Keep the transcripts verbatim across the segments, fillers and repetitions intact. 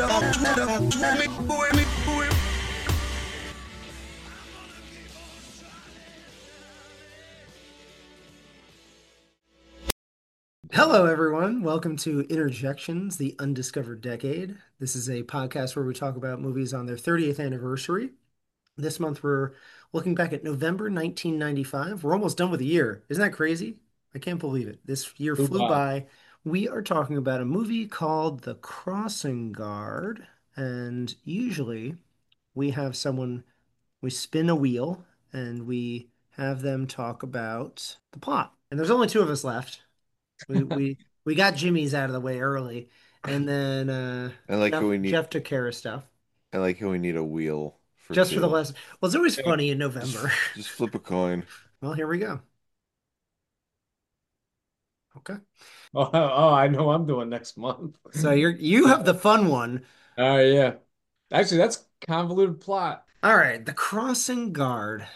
Hello, everyone. Welcome to Interjections, the Undiscovered Decade. This is a podcast where we talk about movies on their thirtieth anniversary. This month, we're looking back at November nineteen ninety-five. We're almost done with the year. Isn't that crazy? I can't believe it. This year flew Goodbye. by. We are talking about a movie called The Crossing Guard. And usually, we have someone, we spin a wheel and we have them talk about the plot. And there's only two of us left. We we we got Jimmy's out of the way early, and then uh, I like how Jeff we need Jeff took care of stuff I like how we need a wheel for just for the two. last. Well, it's always Yeah. funny in Just November. just flip a coin. Well, here we go. Okay, Oh, Oh, I know I'm doing next month. so you're you have the fun one. Oh, yeah. Actually, that's convoluted plot. All right, the Crossing Guard.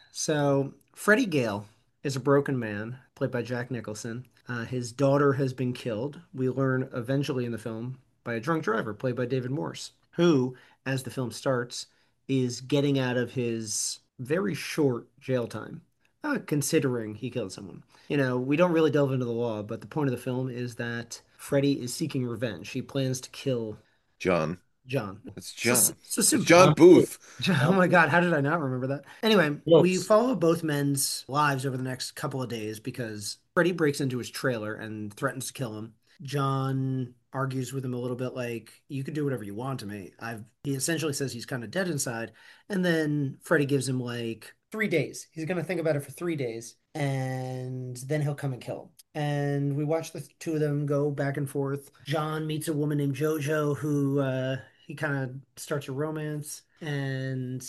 So Freddie Gale is a broken man, played by Jack Nicholson. Uh, his daughter has been killed. We learn eventually in the film by a drunk driver, played by David Morse, who, as the film starts, is getting out of his very short jail time, uh, considering he killed someone. You know, we don't really delve into the law, but the point of the film is that Freddie is seeking revenge. He plans to kill John. John. It's So, John. so It's simple. John John Woo. Booth. Oh John my Woo. God, how did I not remember that? Anyway, we Close. follow both men's lives over the next couple of days because Freddie breaks into his trailer and threatens to kill him. John argues with him a little bit like, you can do whatever you want to me. I've he essentially says he's kind of dead inside. And then Freddie gives him like three days. He's gonna think about it for three days and then he'll come and kill him. And we watch the two of them go back and forth. John meets a woman named JoJo who uh he kind of starts a romance, and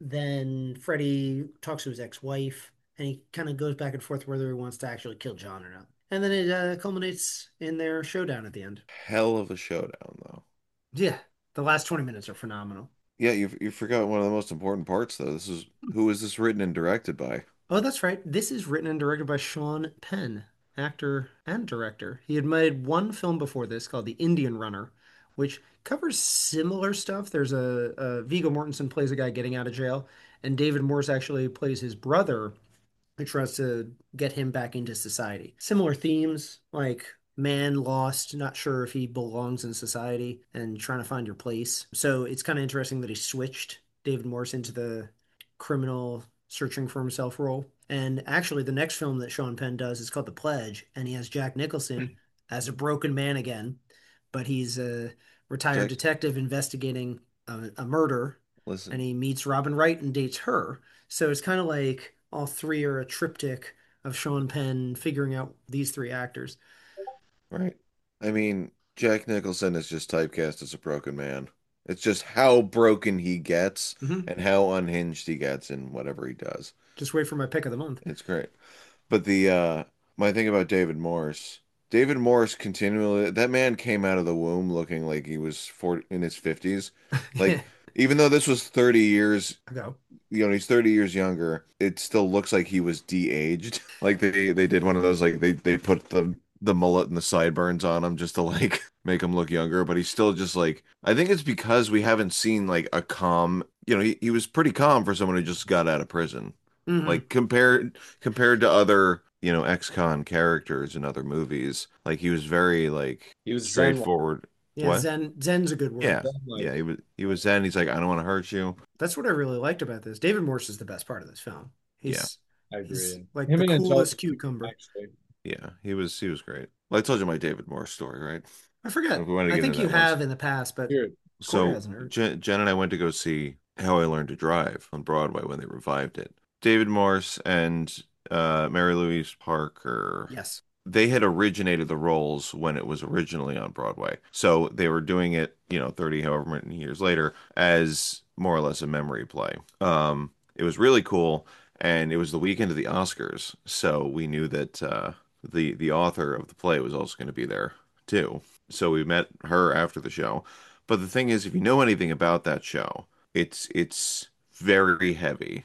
then Freddie talks to his ex-wife, and he kind of goes back and forth whether he wants to actually kill John or not. And then it uh, culminates in their showdown at the end. Hell of a showdown, though. Yeah, the last twenty minutes are phenomenal. Yeah, you you forgot one of the most important parts, though. This is who is this written and directed by? Oh, that's right. This is written and directed by Sean Penn, actor and director. He had made one film before this called The Indian Runner, which covers similar stuff. There's a, a Viggo Mortensen plays a guy getting out of jail, and David Morse actually plays his brother who tries to get him back into society. Similar themes, like man lost, not sure if he belongs in society, and trying to find your place. So it's kind of interesting that he switched David Morse into the criminal searching for himself role. And actually, the next film that Sean Penn does is called The Pledge, and he has Jack Nicholson as a broken man again, but he's a retired Jack, detective investigating a, a murder, and listen, he meets Robin Wright and dates her. So it's kind of like all three are a triptych of Sean Penn figuring out these three actors. right? I mean, Jack Nicholson is just typecast as a broken man. It's just how broken he gets Hmm. and how unhinged he gets in whatever he does. Just wait for my pick of the month. It's great. But the uh my thing about David Morse, David Morse continually that man came out of the womb looking like he was forty in his fifties. Like even though this was thirty years, Go. you know, he's thirty years younger, it still looks like he was de-aged. Like they they did one of those like they they put the the mullet and the sideburns on him just to like make him look younger, but he's still just like I think it's because we haven't seen like a calm, you know, he, he was pretty calm for someone who just got out of prison. Hmm. Like compared compared to other, you know, ex-con characters in other movies, like he was very like He was Zen. straightforward. Yeah, What? Zen Zen's a good word. Yeah. Zen-like. Yeah, he was he was Zen. He's like, I don't want to hurt you. That's what I really liked about this. David Morse is the best part of this film. Yeah. He's I he's agree. like Him the and coolest Angelica, cucumber. actually. Yeah. He was he was great. Well, I told you my David Morse story, right? I If forget. we want to I get think into you that once. have in the past, but Here. Corey So hasn't heard. Jen, Jen and I went to go see How I Learned to Drive on Broadway when they revived it. David Morse and uh, Mary Louise Parker, Yes. they had originated the roles when it was originally on Broadway. So they were doing it, you know, thirty however many years later as more or less a memory play. Um, it was really cool, and it was the weekend of the Oscars, so we knew that uh, the the author of the play was also going to be there too. So we met her after the show. But the thing is, if you know anything about that show, it's it's very heavy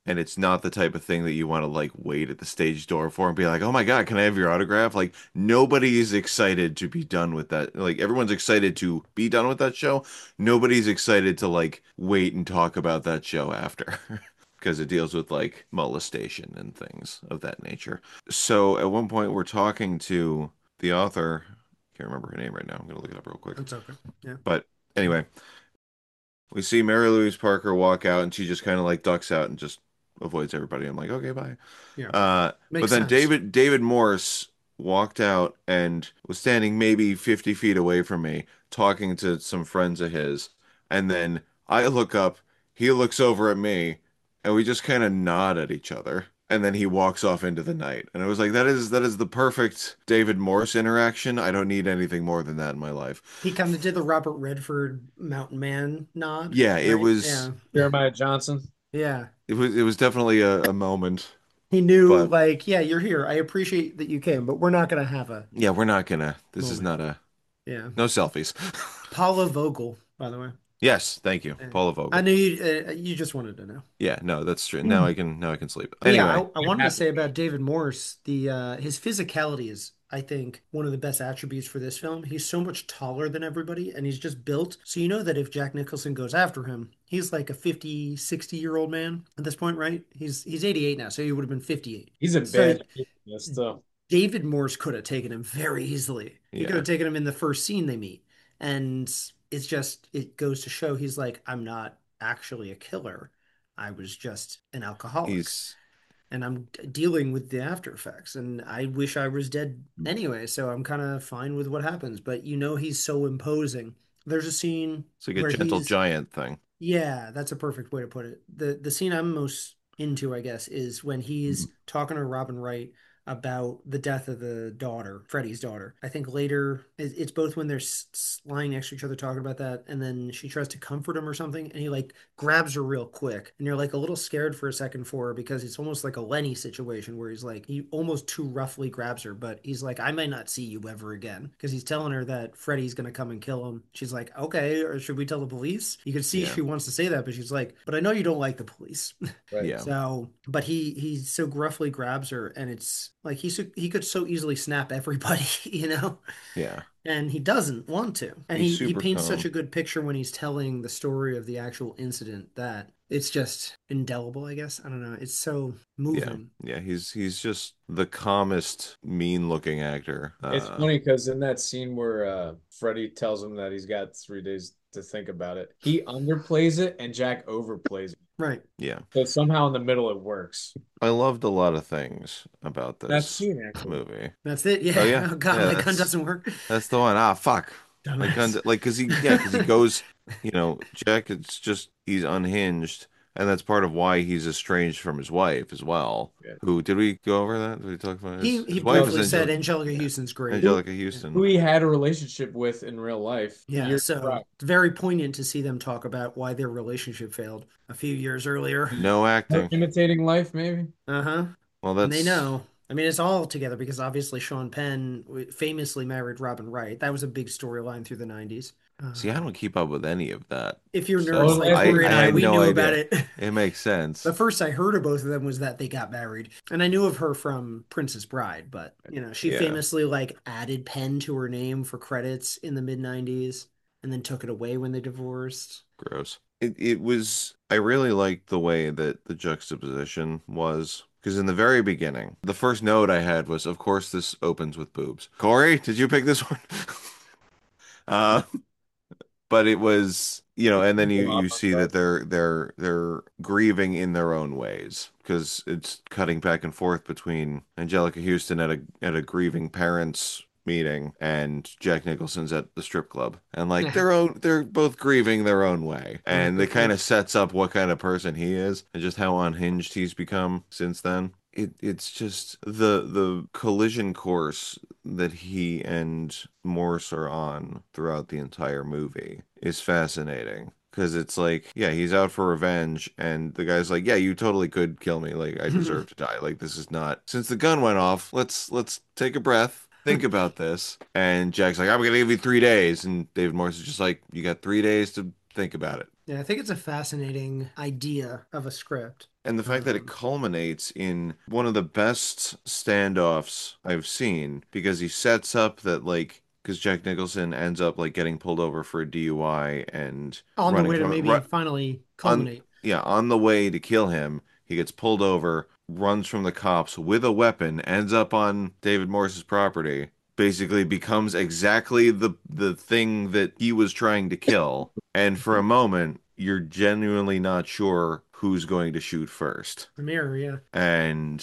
and it's not the type of thing that you want to like wait at the stage door for and be like, "Oh my God, can I have your autograph?" Like nobody is excited to be done with that. Like everyone's excited to be done with that show. Nobody's excited to like wait and talk about that show after. Because it deals with like molestation and things of that nature. So at one point we're talking to the author. Can't remember her name right now. I'm gonna look it up real quick. That's okay. Yeah. But anyway, we see Mary Louise Parker walk out and she just kind of like ducks out and just avoids everybody. I'm like, okay, bye. Yeah. Uh, but Makes then sense. David David Morse walked out and was standing maybe fifty feet away from me, talking to some friends of his. And then I look up, he looks over at me, and we just kind of nod at each other. And then he walks off into the night. And I was like, that is that is the perfect David Morse interaction. I don't need anything more than that in my life. He kind of did the Robert Redford Mountain Man nod, Yeah, it right? was Yeah. Jeremiah Johnson. Yeah. it was it was definitely a, a moment. He knew, But like, yeah, you're here. I appreciate that you came, but we're not gonna have a yeah, we're not gonna. This is moment. not a Yeah. no selfies. Paula Vogel, by the way. Yes, thank you, Yeah. Paula I Vogel. knew you, uh, you just wanted to know. Yeah, no, that's true. Now I can now I can sleep. But yeah, I, Anyway, I I'm wanted to happy. say about David Morse, the uh, his physicality is, I think, one of the best attributes for this film. He's so much taller than everybody, and he's just built. So you know that if Jack Nicholson goes after him, he's like a fifty,60 year old man at this point, right? He's he's eighty-eight now, so he would have been fifty-eight. He's in So bad shape in this stuff. David Morse could have taken him very easily. He could yeah, have taken him in the first scene they meet. And it's just, it goes to show he's like, I'm not actually a killer. I was just an alcoholic. he's And I'm dealing with the after effects. And I wish I was dead anyway. So I'm kind of fine with what happens. But you know, he's so imposing. There's a scene it's like a where gentle he's giant thing. yeah, that's a perfect way to put it. The the scene I'm most into, I guess, is when he's talking to Robin Wright about the death of the daughter, Freddie's daughter. I think later it- it's both when they're s- s- lying next to each other talking about that, and then she tries to comfort him or something, and he like grabs her real quick, and you're like a little scared for a second for her because it's almost like a Lenny situation where he's like he almost too roughly grabs her, but he's like, I may not see you ever again because he's telling her that Freddie's gonna come and kill him. She's like, okay, or should we tell the police? You can see Yeah, she wants to say that, but she's like, but I know you don't like the police. Right. yeah, So, but he he so gruffly grabs her, and it's like he so, he could so easily snap everybody, you know, yeah. and he doesn't want to. And He's he he super paints such calm. a good picture when he's telling the story of the actual incident that it's just indelible, I guess. I don't know. It's so Yeah, moving. yeah. He's he's just the calmest, mean-looking actor. It's Uh, funny because in that scene where uh, Freddie tells him that he's got three days to think about it, he underplays it and Jack overplays it. Right. yeah. So somehow in the middle it works. I loved a lot of things about That this scene actually. movie. That's it. Oh Yeah. yeah, Oh God, yeah. my gun That's doesn't work. That's the one. Ah, fuck. My gun, Dumbass. like, cause he, yeah, cause he goes, you know, Jack, it's just, he's unhinged. And that's part of why he's estranged from his wife as well. Yeah. Who, did we go over that? Did we talk about He his, he his wife is briefly said Angel, Angelica yeah, Houston's great. Who, Angelica Houston. who he had a relationship with in real life Yeah, years so prior. it's very poignant to see them talk about why their relationship failed a few years earlier. No acting. Imitating life, maybe. Uh-huh. Well, And they that's, know. I mean, it's all together because obviously Sean Penn w- famously married Robin Wright. That was a big storyline through the nineties. see, I Uh, don't keep up with any of that if you're nerds Oh, stuff. like last I, Corey week. I and I, had we no knew about idea. it. It makes The sense. first I heard of both of them was that they got married. And I knew of her from Princess Bride, but you know, she Yeah, famously like added Penn to her name for credits in the mid nineties and then took it away when they divorced. gross. It, it was, I really liked the way that the juxtaposition was. Because in the very beginning, the first note I had was, of course, this opens with boobs. Corey, did you pick this one? uh, but it was, you know, and then you you see that they're they're they're grieving in their own ways because it's cutting back and forth between Angelica Houston at a at a grieving parents meeting and Jack Nicholson's at the strip club, and like Yeah. their own they're both grieving their own way, Right, and it good kind of point. sets up what kind of person he is and just how unhinged he's become since then. It, it's just the the collision course that he and Morse are on throughout the entire movie is fascinating. Because it's like, yeah, he's out for revenge, and the guy's like, yeah, you totally could kill me. Like, I deserve to die. Like, this is not. Since the gun went off, let's let's take a breath, think about this. And Jack's like, I'm gonna give you three days, and David Morse is just like, you got three days to think about it. Yeah, I think it's a fascinating idea of a script. And the fact that it Um, culminates in one of the best standoffs I've seen, because he sets up that, like, because Jack Nicholson ends up like getting pulled over for a D U I and on the running way to from it. maybe Right finally on, culminate. yeah, on the way to kill him, he gets pulled over, runs from the cops with a weapon, ends up on David Morse's property, basically becomes exactly the the thing that he was trying to kill. And for a moment, you're genuinely not sure who's going to shoot first. The mirror, yeah. And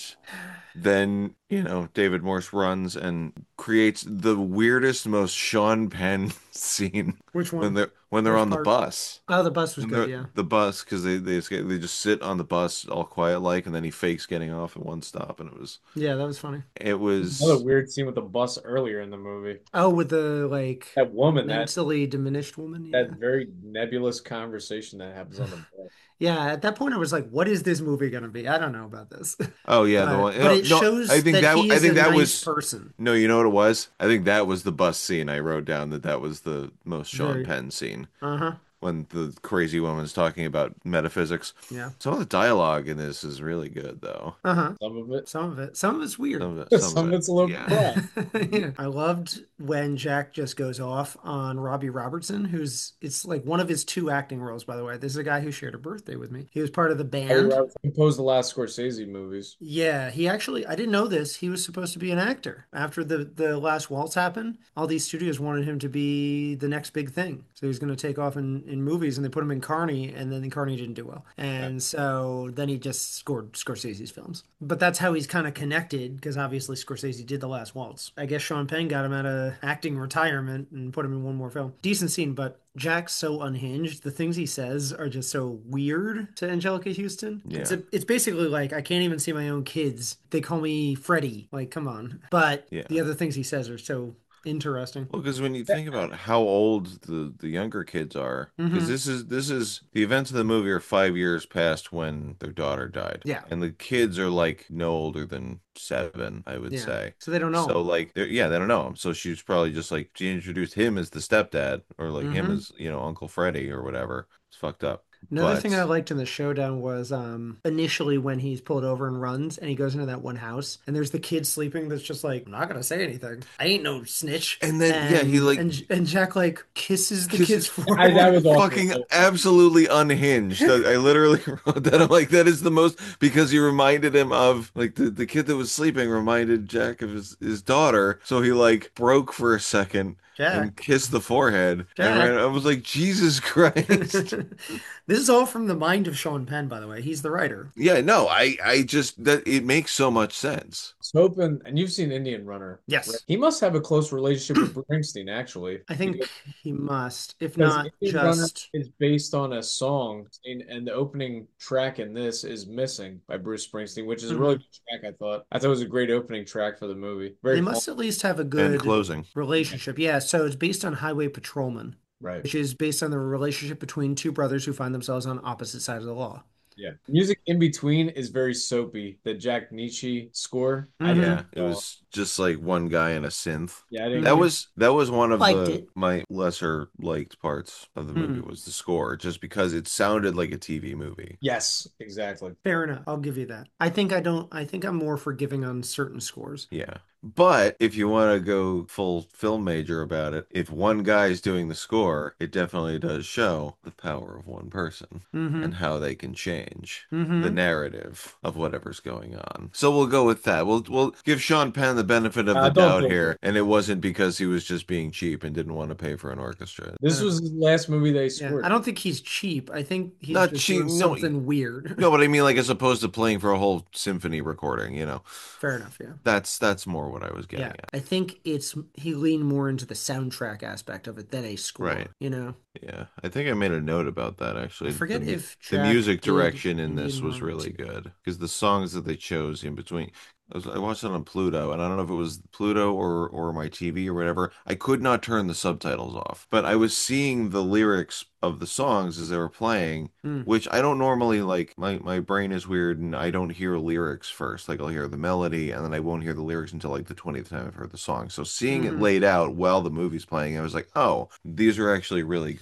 then, you know, David Morse runs and creates the weirdest, most Sean Penn scene Which when one? they're when they're Which on the part? bus. Oh, the bus was When good, they're yeah. the bus, because they they escape, they just sit on the bus all quiet like, and then he fakes getting off at one stop, and it was Yeah, that was funny. it Another was weird scene with the bus earlier in the movie. Oh, with the like That woman, that mentally diminished woman, that yeah. very nebulous conversation that happens on the bus. Yeah, at that point I was like, what is this movie gonna be? I don't know about this. oh yeah, the But one but no, it no I shows think that that he I is a think that nice was person. no, you know what it was? I think that was the bus scene. I wrote down that that was the most Sean Very. Penn scene Uh-huh. when the crazy woman's talking about metaphysics. Yeah. Some of the dialogue in this is really good, though. Uh-huh. Some of it, Some of it. Some of it's weird. Some of it, some of some of it, it's a little bit yeah. crap. Yeah. I loved when Jack just goes off on Robbie Robertson, who's it's like one of his two acting roles, by the way. This is a guy who shared a birthday with me. He was part of the Harry band. Roberts composed the last Scorsese movies. Yeah, he actually, I didn't know this. He was supposed to be an actor. After the the last waltz happened, all these studios wanted him to be the next big thing. So he was going to take off in, in movies, and they put him in Carney, and then Carney didn't do well. Yeah. And so then he just scored Scorsese's films. But that's how he's kind of connected, because obviously Scorsese did the last waltz. I guess Sean Penn got him out of acting retirement and put him in one more film. Decent scene, but Jack's so unhinged. The things he says are just so weird to Angelica Houston. It's Yeah, a, it's basically like I can't even see my own kids. They call me Freddie. Like, come on. But the yeah. other things he says are so interesting. Well, because when you think about how old the the younger kids are, because Hmm. this is this is the events of the movie are five years past when their daughter died, Yeah. and the kids are like no older than seven, I would Yeah. say. So they don't know So him. like, they're, yeah, they don't know him. So she's probably just like she introduced him as the stepdad, or like him Hmm. as, you know, Uncle Freddie or whatever. It's fucked up, Another thing I but liked in the showdown was um initially when he's pulled over and runs and he goes into that one house and there's the kid sleeping that's just like, I'm not gonna say anything. I ain't no snitch. and then yeah, he And like and and Jack like kisses the kisses. kid's I, that forehead. was awful. Fucking absolutely unhinged. I, I literally wrote that. I'm like, that is the most, because he reminded him of like the, the kid that was sleeping reminded Jack of his, his daughter. So he like broke for a second and Jack. kissed the forehead and ran. Jack. I was like, Jesus Christ. This is all from the mind of Sean Penn, by the way. He's the writer. Yeah, no, I I just that it makes so much sense. was hoping, and you've seen Indian Runner, right? Yes. He must have a close relationship with Springsteen, actually, I think he must, if because not Indian Runner just. is based on a song, and, and the opening track in this is "Missing" by Bruce Springsteen, which is a really Mhm. good track. I thought. I thought it was a great opening track for the movie. They Very calm, must at least have a And good closing. relationship. Yeah, so it's based on Highway Patrolman, right? which is based on the relationship between two brothers who find themselves on opposite sides of the law. Yeah, music in between is very soapy. The Jack Nietzsche score, I didn't. Yeah, Hmm. it was just like one guy and a synth. Yeah, I didn't. That Hmm. was that was one of Liked the it. my lesser liked parts of the movie Hmm. was the score, just because it sounded like a T V movie. Yes, exactly. Fair enough. I'll give you that. I think I don't. I think I'm more forgiving on certain scores. Yeah. But if you want to go full film major about it, if one guy's doing the score, it definitely does show the power of one person Mm-hmm. and how they can change the Mm-hmm. narrative of whatever's going on. So we'll go with that. We'll we'll give Sean Penn the benefit of Uh, the don't doubt feel here, good. and it wasn't because he was just being cheap and didn't want to pay for an orchestra. This was his last movie they Yeah, I scored. don't think he's cheap. I think he's Not just cheap, doing no, something weird. no, but I mean, like, as opposed to playing for a whole symphony recording, you know, Fair enough. Yeah. that's that's more what I was getting Yeah, at. I think it's he leaned more into the soundtrack aspect of it than a Right. score, you know? Yeah, I think I made a note about that I actually. The forget mu- if the Jack music did direction in this Indian was Runner really too. good because the songs that they chose in between. I, was, I watched it on Pluto, and I don't know if it was Pluto or or my T V or whatever. I could not turn the subtitles off, but I was seeing the lyrics of the songs as they were playing, Hmm. which I don't normally like. My my brain is weird, and I don't hear lyrics first. Like, I'll hear the melody, and then I won't hear the lyrics until like the twentieth time I've heard the song. So seeing it Hmm. laid out while the movie's playing, I was like, oh, these are actually really good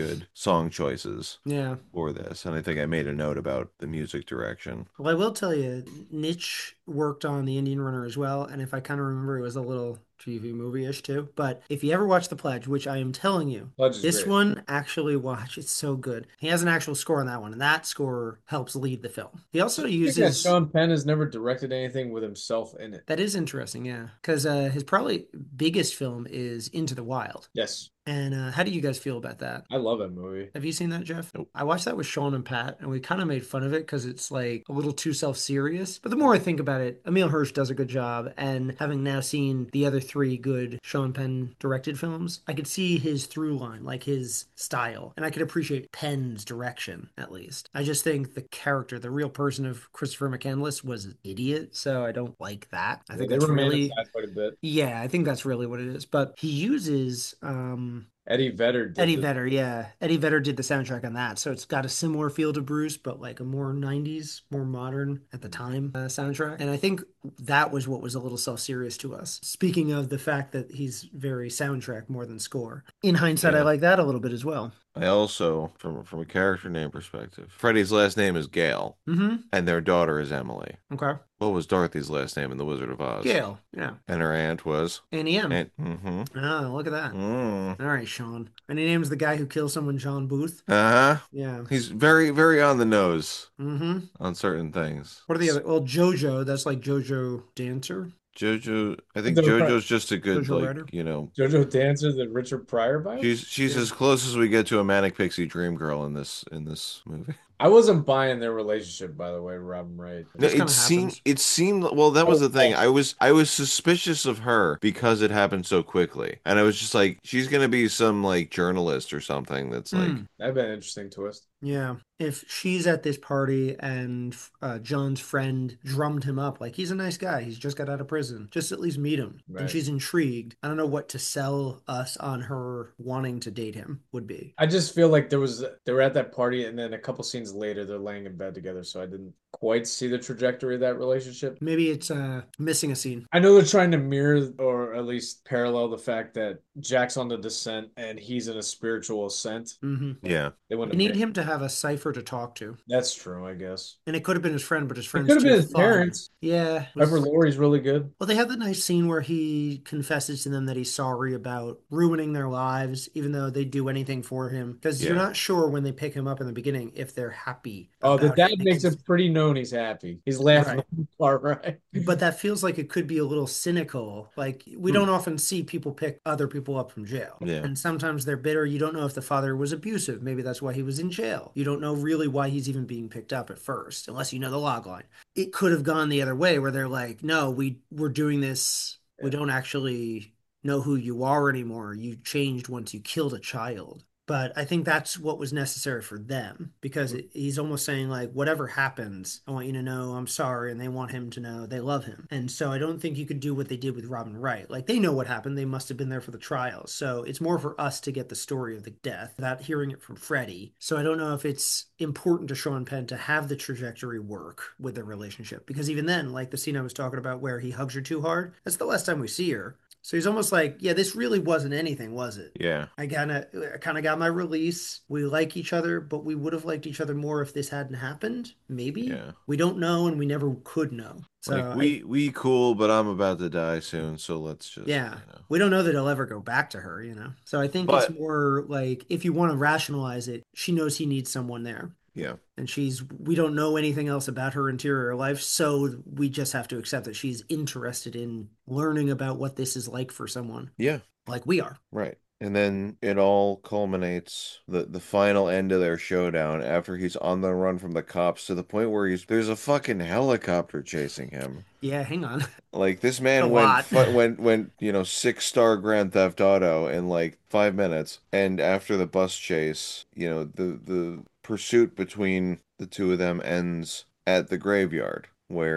good song choices Yeah. for this, and I think I made a note about the music direction. Well, I will tell you, Nitch worked on The Indian Runner as well, and if I kind of remember, it was a little T V movie-ish too. But if you ever watch The Pledge, which I am telling you, Pledge is this great. one actually watch. It's so good. He has an actual score on that one, and that score helps lead the film. He also I think that uses. Sean Penn has never directed anything with himself in it. That is interesting, yeah, because uh, his probably biggest film is Into the Wild. Yes, And uh, how do you guys feel about that? I love that movie. Have you seen that, Jeff? Nope. I watched that with Sean and Pat, and we kind of made fun of it because it's like a little too self-serious. But the more I think about it, Emil Hirsch does a good job, and having now seen the other three good Sean Penn directed films, I could see his through line, like his style, and I could appreciate Penn's direction at least. I just think the character, the real person of Christopher McCandless was an idiot, so I don't like that. I Yeah, think they that's really, romanticized quite a bit. yeah, I think that's really what it is. But he uses um Eddie Vedder did Eddie the Vedder, yeah. Eddie Vedder did the soundtrack on that. So it's got a similar feel to Bruce, but like a more nineties, more modern at the time uh, soundtrack. And I think that was what was a little self-serious to us. Speaking of the fact that he's very soundtrack more than score. In hindsight, I Yeah. like that a little bit as well. I also, from from a character name perspective, Freddie's last name is Gale, Mm-hmm. and their daughter is Emily. Okay. What was Dorothy's last name in The Wizard of Oz? Gail, yeah. And her aunt was Annie M. Aunt. Mm-hmm. Oh, look at that. Mm. All right, Sean. And he names the guy who kills someone John Booth. Uh-huh. Yeah. He's very, very on the nose Mm-hmm. on certain things. What are the other? Well, Jojo, that's like Jojo Dancer. Jojo, I think the Ri- Jojo's just a good, Jojo like, Rider. you know, JoJo Dancer, the Richard Pryor bio. she's she's Yeah. as close as we get to a manic pixie dream girl in this in this movie. I wasn't buying their relationship, by the way, Robin Wright. No, Just it kind of seemed happens. it seemed well, that was the thing. I was I was suspicious of her because it happened so quickly. And I was just like, she's gonna be some like journalist or something that's like Mm. That'd been an interesting twist. Yeah. If she's at this party and uh, John's friend drummed him up, like he's a nice guy, he's just got out of prison, just at least meet him. And Right. she's intrigued. I don't know what to sell us on her wanting to date him would be. I just feel like there was they were at that party, and then a couple scenes later they're laying in bed together, so I didn't quite see the trajectory of that relationship. Maybe it's uh, missing a scene. I know they're trying to mirror or at least parallel the fact that Jack's on the descent and he's in a spiritual ascent. Hmm. yeah. They We wouldn't need have made. him to have a cipher to talk to. That's true, I guess. And it could have been his friend, but his It friend's could have too been his fun. parents. Yeah. it Trevor was- Laurie's really good. Well, they have the nice scene where he confesses to them that he's sorry about ruining their lives, even though they do anything for him. Because you're Yeah. not sure when they pick him up in the beginning if they're happy Oh, the about dad it. makes it pretty known he's happy. He's laughing Right. on the car ride. But that feels like it could be a little cynical. Like, we Hmm. don't often see people pick other people up from jail. Yeah. And sometimes they're bitter. You don't know if the father was abusive. Maybe that's why he was in jail. You don't know really why he's even being picked up at first, unless you know the log line. It could have gone the other way where they're like, no, we, we're doing this. We Yeah. don't actually know who you are anymore. You changed once you killed a child. But I think that's what was necessary for them because it, he's almost saying, like, whatever happens, I want you to know I'm sorry. And they want him to know they love him. And so I don't think you could do what they did with Robin Wright. Like, they know what happened. They must have been there for the trial. So it's more for us to get the story of the death without hearing it from Freddie. So I don't know if it's important to Sean Penn to have the trajectory work with their relationship. Because even then, like the scene I was talking about where he hugs her too hard, that's the last time we see her. So he's almost like, yeah, this really wasn't anything, was it? Yeah. I kind of, I kind of got my release. We like each other, but we would have liked each other more if this hadn't happened. Maybe. Yeah. We don't know, and we never could know. So Like we we cool, but I'm about to die soon, so let's just I, yeah, you know. we don't know that he'll ever go back to her. You know. So I think But it's more like if you want to rationalize it, she knows he needs someone there. yeah. And she's, we don't know anything else about her interior life, so we just have to accept that she's interested in learning about what this is like for someone Yeah. like we are. Right. And then it all culminates the the final end of their showdown after he's on the run from the cops to the point where he's there's a fucking helicopter chasing him. Yeah, hang on. Like this A man lot. went went went you know six star Grand Theft Auto in like five minutes, and after the bus chase, you know the the pursuit between the two of them ends at the graveyard where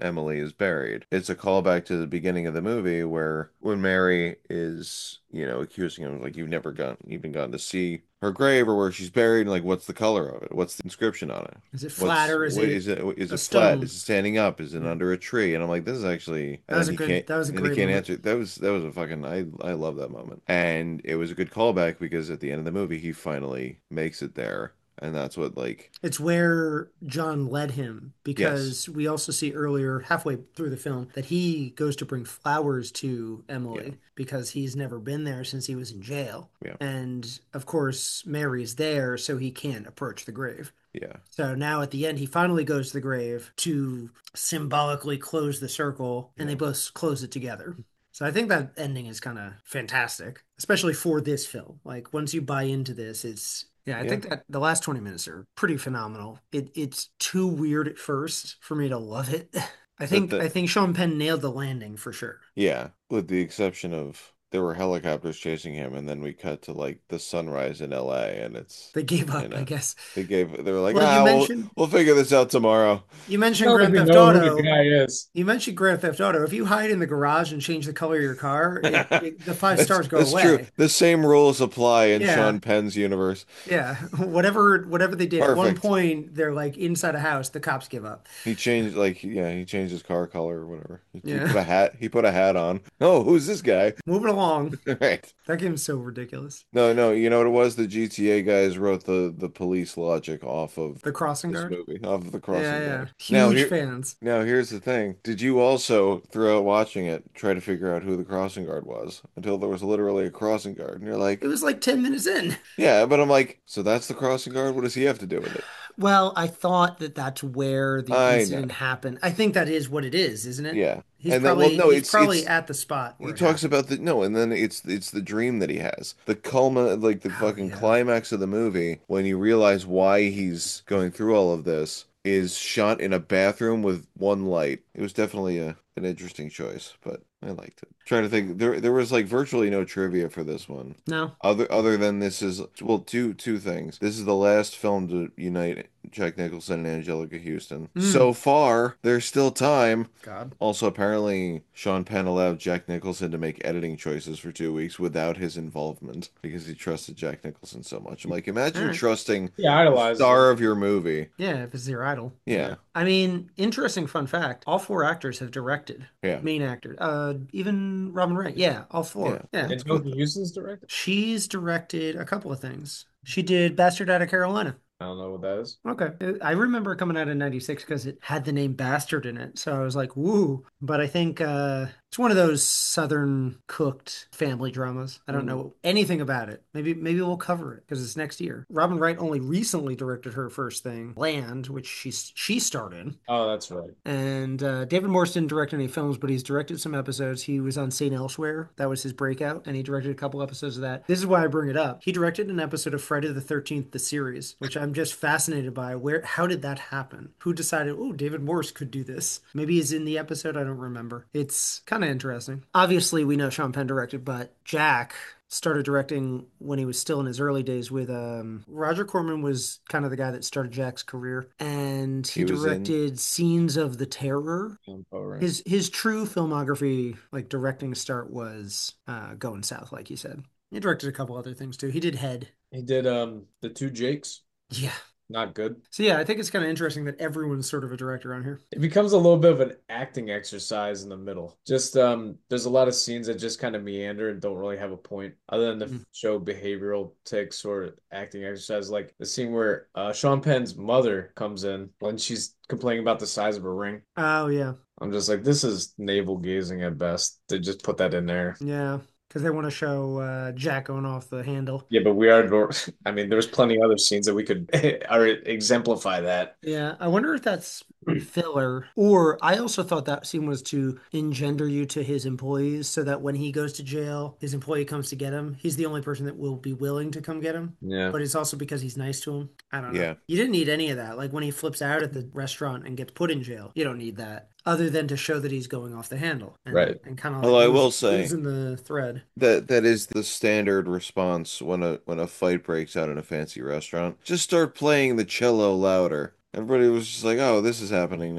Emily is buried. It's a callback to the beginning of the movie where when Mary is, you know, accusing him, like, you've never gone, even gone to see her grave or where she's buried, and like, what's the color of it? What's the inscription on it? Is it flat What's or is what it is it? Is a it flat? stone? Is it standing up? Is it Yeah. under a tree? And I'm like, this is actually, That and was then a he good can't, that was a and he great can't moment. answer. That was that was a fucking, I I love that moment, and it was a good callback because at the end of the movie, he finally makes it there, and that's what like, It's where John led him yes, because we also see earlier, halfway through the film, that he goes to bring flowers to yeah, Emily because he's never been there since he was in jail. yeah, And of course, Mary's there, so he can't approach the grave. yeah, So now at the end, he finally goes to the grave to symbolically close the circle, and they yeah. both close it together. So I think that ending is kind of fantastic, especially for this film. Like once you buy into this, it's yeah, I Yeah. think that the last twenty minutes are pretty phenomenal. It it's too weird at first for me to love it. I That think that I think Sean Penn nailed the landing for sure. Yeah, with the exception of there were helicopters chasing him, and then we cut to like the sunrise in L A, and it's, They gave you up, I know, guess. they gave they were like, Well, you ah, we'll mentioned we'll figure this out tomorrow. you mentioned Not like Grand we Theft know who the Auto. guy is. You mentioned Grand Theft Auto. If you hide in the garage and change the color of your car, it, it the five That's stars go that's true. away. The same rules apply in Yeah. Sean Penn's universe. Yeah. Whatever whatever they did. At one Perfect. point, they're like inside a house, the cops give up. He changed like yeah, he changed his car color or whatever. He, he Yeah. put a hat. He put a hat on. Oh, who's this guy? Moving along. Right. That game's so ridiculous. No, no, you know what it was? The G T A guys wrote the the police logic off of The crossing this guard. movie, off of the Yeah, Crossing yeah. Guard. Now Huge here, fans. now here's the thing. Did you also, throughout watching it, try to figure out who the Crossing Guard was until there was literally a Crossing Guard, and you're It like, was like ten minutes in. yeah, but I'm like, so that's the Crossing Guard? What does he have to do with it? Well, I thought that that's where the I know. incident happened. I think that is what it is, isn't it? Yeah. He's And then, well, probably no, he's it's probably it's at the spot he where it talks happened. about the no, and then it's it's the dream that he has. The culmin like the Oh fucking yeah. climax of the movie when you realize why he's going through all of this is shot in a bathroom with one light. It was definitely a an interesting choice, but I liked it. Trying to think there there was like virtually no trivia for this one. No. Other other than this is well two two things. This is the last film to unite Jack Nicholson and Angelica Houston. Mm. So far, there's still time. God. Also, apparently, Sean Penn allowed Jack Nicholson to make editing choices for two weeks without his involvement because he trusted Jack Nicholson so much. I'm like, All imagine right. trusting He the idolizes him. star of your movie. Yeah, if it's your idol. Yeah. Yeah, I mean, interesting fun fact. All four actors have directed. yeah, Main actor. Uh, even Robin Wright. Yeah, all yeah. four. Yeah. And That's cool. Joe Houston's director? She's directed a couple of things. She did Bastard Out of Carolina. I don't know what that is. Okay. I remember it coming out in ninety-six because it had the name Bastard in it. So I was like, woo. But I think uh, it's one of those Southern cooked family dramas. I don't Hmm. know anything about it. Maybe maybe we'll cover it because it's next year. Robin Wright only recently directed her first thing, Land, which she's she starred in. Oh, that's right. And uh, David Morse didn't direct any films, but he's directed some episodes. He was on Saint Elsewhere. That was his breakout, and he directed a couple episodes of that. This is why I bring it up. He directed an episode of Friday the thirteenth, the series, which I'm just fascinated by. Where, how did that happen? Who decided, oh, David Morse could do this? Maybe he's in the episode. I don't remember. It's kind of interesting. Obviously, we know Sean Penn directed, but Jack started directing when he was still in his early days with um Roger Corman was kind of the guy that started Jack's career, and he He was in. directed Scenes of the Terror. Tempo, right? His his true filmography, like directing start, was uh Going South, like you said. He directed a couple other things too. He did Head. He did um the two Jakes. Yeah. Not good. So yeah, I think it's kind of interesting that everyone's sort of a director on here. It becomes a little bit of an acting exercise in the middle. Just um there's a lot of scenes that just kind of meander and don't really have a point other than to Mhm. show behavioral tics or acting exercise. Like the scene where uh Sean Penn's mother comes in when she's complaining about the size of her ring. Oh yeah. I'm just like, this is navel gazing at best. They just put that in there. Yeah. Because they want to show uh Jack going off the handle. Yeah, but we are, I mean, there's plenty of other scenes that we could or exemplify that. Yeah, I wonder if that's filler. Or I also thought that scene was to engender you to his employees so that when he goes to jail, his employee comes to get him. He's the only person that will be willing to come get him. Yeah. But it's also because he's nice to him. I don't know. Yeah. You didn't need any of that. Like when he flips out at the restaurant and gets put in jail, you don't need that. Other than to show that he's going off the handle and, Right. and kind of like Although I lose, will say losing the thread. that that is the standard response when a when a fight breaks out in a fancy restaurant. Just start playing the cello louder. Everybody was just like, "Oh, this is happening now."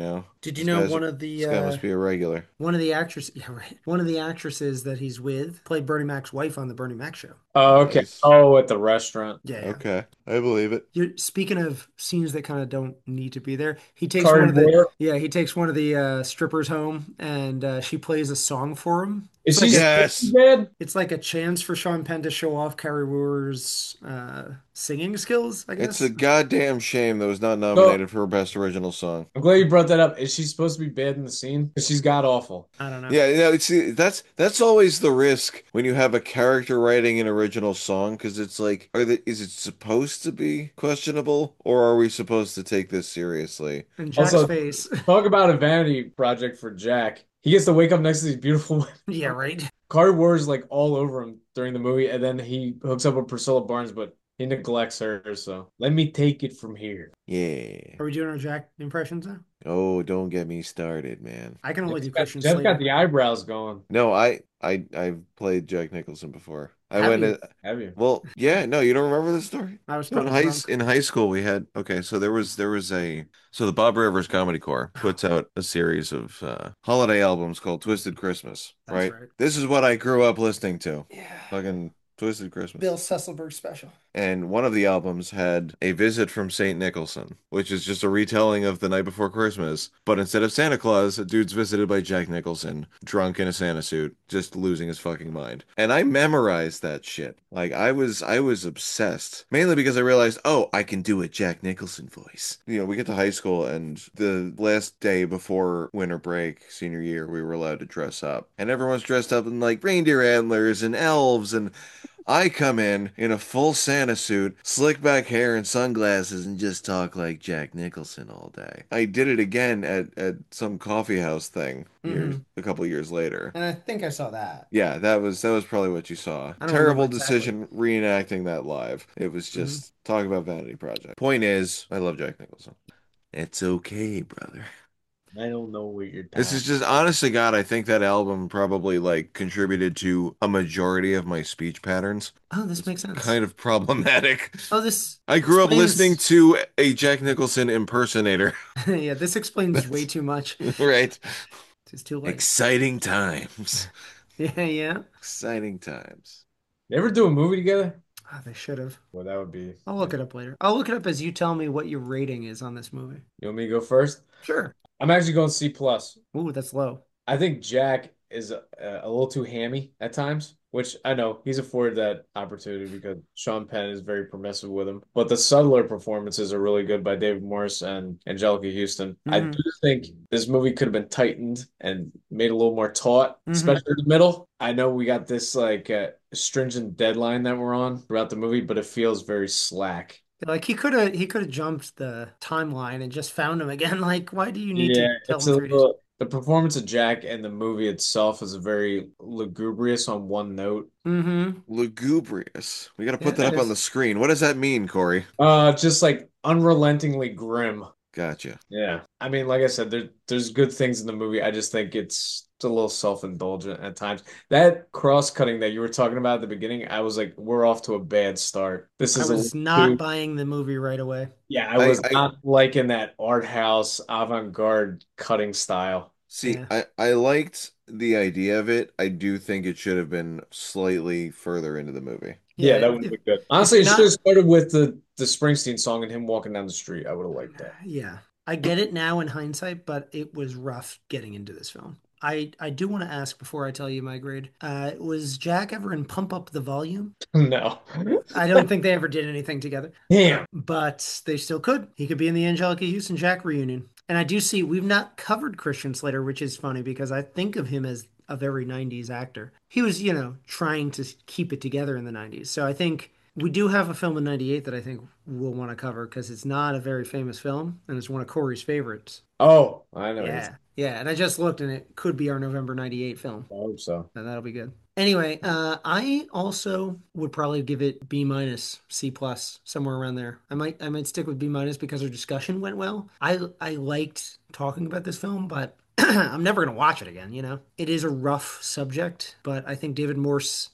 Did you This know guy's one of this the guy uh must be a regular. one of the actresses, yeah, right. One of the actresses that he's with played Bernie Mac's wife on the Bernie Mac show. Oh, okay. Nice. Oh, at the restaurant. Yeah, yeah. Okay, I believe it. You speaking of scenes that kind of don't need to be there, he takes one Cory of the Moore. yeah, he takes one of the uh strippers home and uh she plays a song for him. Is It's she like a supposed to be Yes, dead? it's like a chance for Sean Penn to show off Carrie Wooer's uh singing skills, I it's a guess. goddamn shame that was not So nominated for best original song. I'm glad you brought that up. Is she supposed to be bad in the scene? Because she's god awful. I don't know. Yeah, you know, see, that's that's always the risk when you have a character writing an original song, because it's like, are the, is it supposed to be questionable, or are we supposed to take this seriously? And Jack's Also, face. talk about a vanity project for Jack. He gets to wake up next to these beautiful women. Yeah, right. Cory Moore's like all over him during the movie, and then he hooks up with Priscilla Barnes, but he neglects her. So let me take it from here. Yeah. Are we doing our Jack impressions now? Oh, don't get me started, man. I can only Jeff's do got, Christian Jeff's got Slater. the eyebrows going. No, I I I've played Jack Nicholson before. I Have went you? to, Have you? well, yeah, no, you don't remember the story? I was So in probably high drunk. in high school we had, okay, so there was there was a so the Bob Rivers Comedy Corps puts out a series of uh holiday albums called Twisted Christmas, That's right? right. This is what I grew up listening to. Yeah. Fucking Twisted Bill Christmas. Sesselberg special. And one of the albums had A Visit from Saint Nicholson, which is just a retelling of The Night Before Christmas. But instead of Santa Claus, a dude's visited by Jack Nicholson, drunk in a Santa suit, just losing his fucking mind. And I memorized that shit. Like I was I was obsessed. Mainly because I realized, oh, I can do a Jack Nicholson voice. You know, we get to high school and the last day before winter break, senior year, we were allowed to dress up. And everyone's dressed up in like reindeer antlers and elves, and I come in in a full Santa suit, slick back hair and sunglasses, and just talk like Jack Nicholson all day. I did it again at, at some coffee house thing years Hmm. a couple years later. And I think I saw that. Yeah, that was that was probably what you saw. I don't remember Terrible exactly. decision reenacting that live. It was Hmm. just talking about Vanity Project. Point is, I love Jack Nicholson. It's okay, brother. I don't know what you're This is talking. just honest to God, I think that album probably like contributed to a majority of my speech patterns. Oh, this It's makes sense. kind of problematic. Oh, this I grew up listening explains. to a Jack Nicholson impersonator, Yeah, this explains way That's too much. right. It's too late. Exciting times. Yeah, yeah. Exciting times. They ever do a movie together? Oh, they should have. Well, that would be. I'll look it up later. I'll look it up as you tell me what your rating is on this movie. You want me to go first? Sure. I'm actually going C plus. Ooh, that's low. I think Jack is a, a little too hammy at times, which I know he's afforded that opportunity because Sean Penn is very permissive with him. But the subtler performances are really good by David Morse and Angelica Houston. I do Hmm. think this movie could have been tightened and made a little more taut, Hmm. especially in the middle. I know we got this like uh, stringent deadline that we're on throughout the movie, but it feels very slack. Like he could have he could have jumped the timeline and just found him again. Like, why do you need to Yeah, tell it's him a three days? little, the performance of Jack and the movie itself is a very lugubrious on one note. Hmm. Lugubrious. We got to put Yeah, that it up on the is. screen. What does that mean, Corey? Uh, just like unrelentingly grim. Gotcha. Yeah. I mean, like I said, there there's good things in the movie. I just think it's a little self-indulgent at times. That cross-cutting that you were talking about at the beginning, I was like, we're off to a bad start. This I is a little was not too, buying the movie right away. yeah, I I, was I not liking that art house avant-garde cutting style. see. Yeah. I I liked the idea of it. I do think it should have been slightly further into the movie. Yeah, Yeah. that would have If, been good. if Honestly, you're it should have not, started with the the Springsteen song and him walking down the street. I would have liked that. yeah, I get it now in hindsight, but it was rough getting into this film. I I do want to ask before I tell you my grade. Uh, was Jack ever in Pump Up the Volume? No. I don't think they ever did anything together, uh, Damn. but they still could. He could be in the Angelica Houston Jack reunion. And I do see we've not covered Christian Slater, which is funny because I think of him as a very nineties actor. He was, you know, trying to keep it together in the nineties. So I think we do have a film in ninety-eight that I think we'll want to cover because it's not a very famous film and it's one of Corey's favorites. Oh, I know. It's, Yeah. Yeah. And I just looked and it could be our November ninety-eight film. I hope so. And that'll be good. Anyway, uh, I also would probably give it B minus, C plus, somewhere around there. I might I might stick with B minus because our discussion went well. I I liked talking about this film, but I'm never gonna watch it again, you know? It is a rough subject, but I think David Morse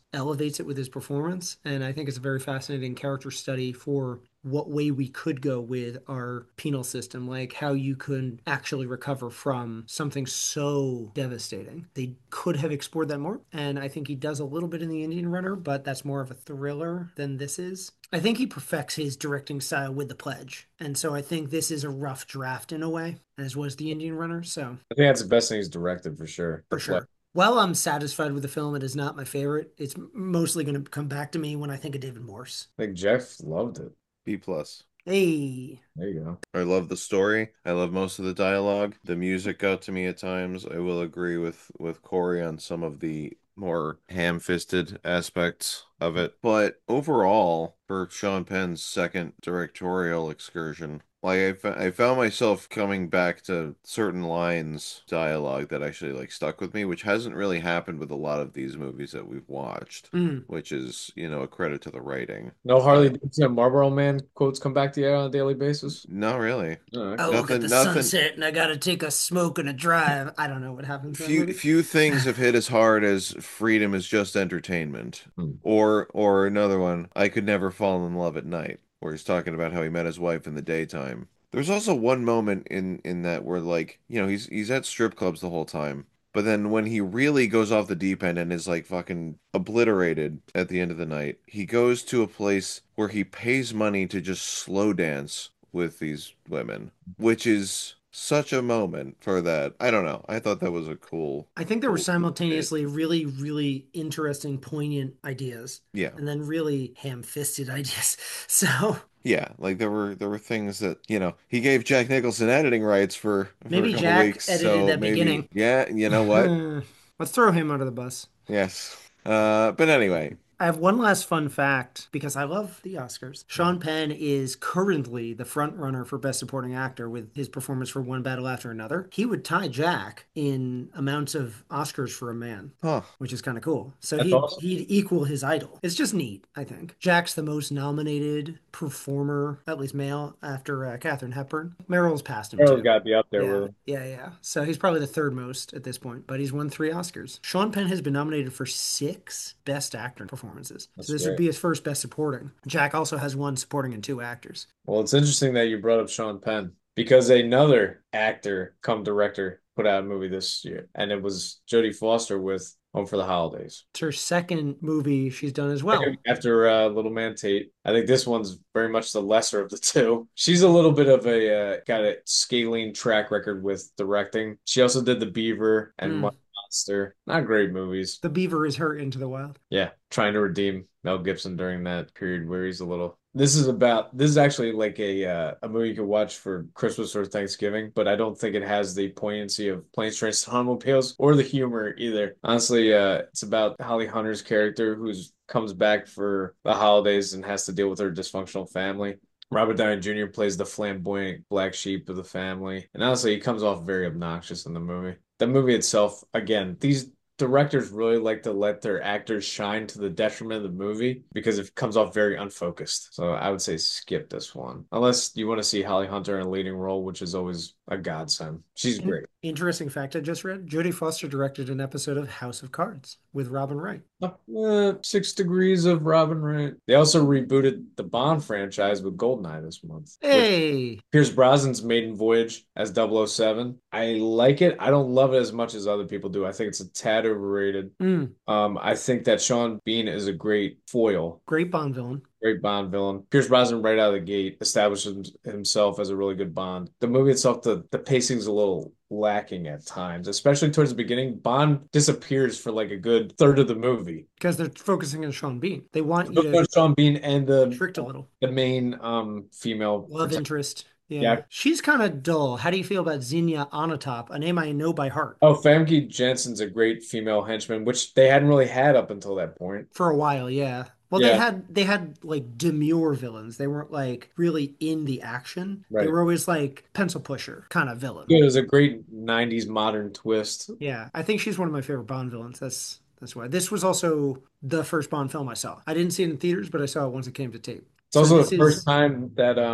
elevates it with his performance. And I think it's a very fascinating character study for what way we could go with our penal system, like how you could actually recover from something so devastating. They could have explored that more, and I think he does a little bit in The Indian Runner, but that's more of a thriller than this is. I think he perfects his directing style with The Pledge, and so I think this is a rough draft in a way, as was The Indian Runner, so I think that's the best thing he's directed for sure. The for play. sure. While I'm satisfied with the film, it is not my favorite. It's mostly going to come back to me when I think of David Morse. I think Jeff loved it. B plus. Hey, There you go. I love the story. I love most of the dialogue. The music got to me at times. I will agree with with Corey on some of the more ham-fisted aspects of it. But overall, for Sean Penn's second directorial excursion, like I, fo- I found myself coming back to certain lines, dialogue that actually like stuck with me, which hasn't really happened with a lot of these movies that we've watched, mm. which is, you know, a credit to the writing. No Harley But Davidson and Marlboro Man quotes come back to you on a daily basis? not really. Oh, I okay. look at Nothing, the nothing. sunset and I gotta take a smoke and a drive. I don't know what happens in that Few movie. few things have hit as hard as freedom is just entertainment. Hmm. Or or another one, I could never fall in love at night, where he's talking about how he met his wife in the daytime. There's also one moment in in that where like, you know, he's he's at strip clubs the whole time. But then when he really goes off the deep end and is like fucking obliterated at the end of the night, he goes to a place where he pays money to just slow dance with these women, which is such a moment for that. I don't know. I thought that was a cool, I think there were cool, cool bit. simultaneously really, really interesting, poignant ideas, Yeah. and then really ham-fisted ideas. So Yeah, like there were there were things that, you know, he gave Jack Nicholson editing rights for for a maybe couple Jack weeks, edited so that maybe beginning. yeah, you know what? Let's throw him under the bus. Yes. Uh, but anyway, I have one last fun fact because I love the Oscars. Sean Penn is currently the front runner for Best Supporting Actor with his performance for One Battle After Another. He would tie Jack in amounts of Oscars for a man, huh. which is kind of cool. So That's he'd awesome. he'd equal his idol. It's just neat, I think. Jack's the most nominated performer, at least male, after uh, Katharine Hepburn. Meryl's passed him Charles too. got to be up there with Yeah, him. yeah, yeah. So he's probably the third most at this point, but he's won three Oscars. Sean Penn has been nominated for six Best Actor performances. So That's this would great. be his first Best Supporting. Jack also has one supporting and two actors. Well, it's interesting that you brought up Sean Penn because another actor come director put out a movie this year, and it was Jodie Foster with Home for the Holidays. It's her second movie she's done as well. After uh, Little Man Tate, I think this one's very much the lesser of the two. She's a little bit of a uh, got a scaling track record with directing. She also did The Beaver and Mm. Monster. Not great movies. The Beaver is her Into the Wild. Yeah, trying to redeem Mel Gibson during that period where he's a little. This is about. This is actually like a uh, a movie you could watch for Christmas or Thanksgiving, but I don't think it has the poignancy of Planes, Trains, and Automobiles or the humor either. Honestly, uh, it's about Holly Hunter's character who's comes back for the holidays and has to deal with her dysfunctional family. Robert Downey Junior plays the flamboyant black sheep of the family, and honestly, he comes off very obnoxious in the movie. The movie itself, again, these directors really like to let their actors shine to the detriment of the movie because it comes off very unfocused. So I would say skip this one. Unless you want to see Holly Hunter in a leading role, which is always a godsend. She's In- great. interesting fact I just read. Jodie Foster directed an episode of House of Cards with Robin Wright. Uh, Six Degrees of Robin Wright. They also rebooted the Bond franchise with Goldeneye this month, which Hey, Pierce Brosnan's maiden voyage as double oh seven. I like it. I don't love it as much as other people do. I think it's a tad overrated. mm, Um, I think that Sean Bean is a great foil, great Bond villain. great Bond villain. Pierce Brosnan, right out of the gate, establishes himself as a really good Bond. The movie itself, the, the pacing's a little lacking at times, especially towards the beginning. Bond disappears for like a good third of the movie. Because they're focusing on Sean Bean. They want you to Both Sean Bean and the tricked a little. the main um female Love protagonist. interest. Yeah. Yeah. She's kind of dull. How do you feel about Xenia Onatopp, a name I know by heart? Oh, Famke Jansson's a great female henchman, which they hadn't really had up until that point. For a while, yeah. Well, they Yeah, had they had like demure villains. They weren't like really in the action. They right. were always like pencil pusher kind of villain. Yeah, it was a great nineties modern twist. Yeah, I think she's one of my favorite Bond villains. That's that's why. This was also the first Bond film I saw. I didn't see it in theaters, but I saw it once it came to tape. It's So also this the first is time that um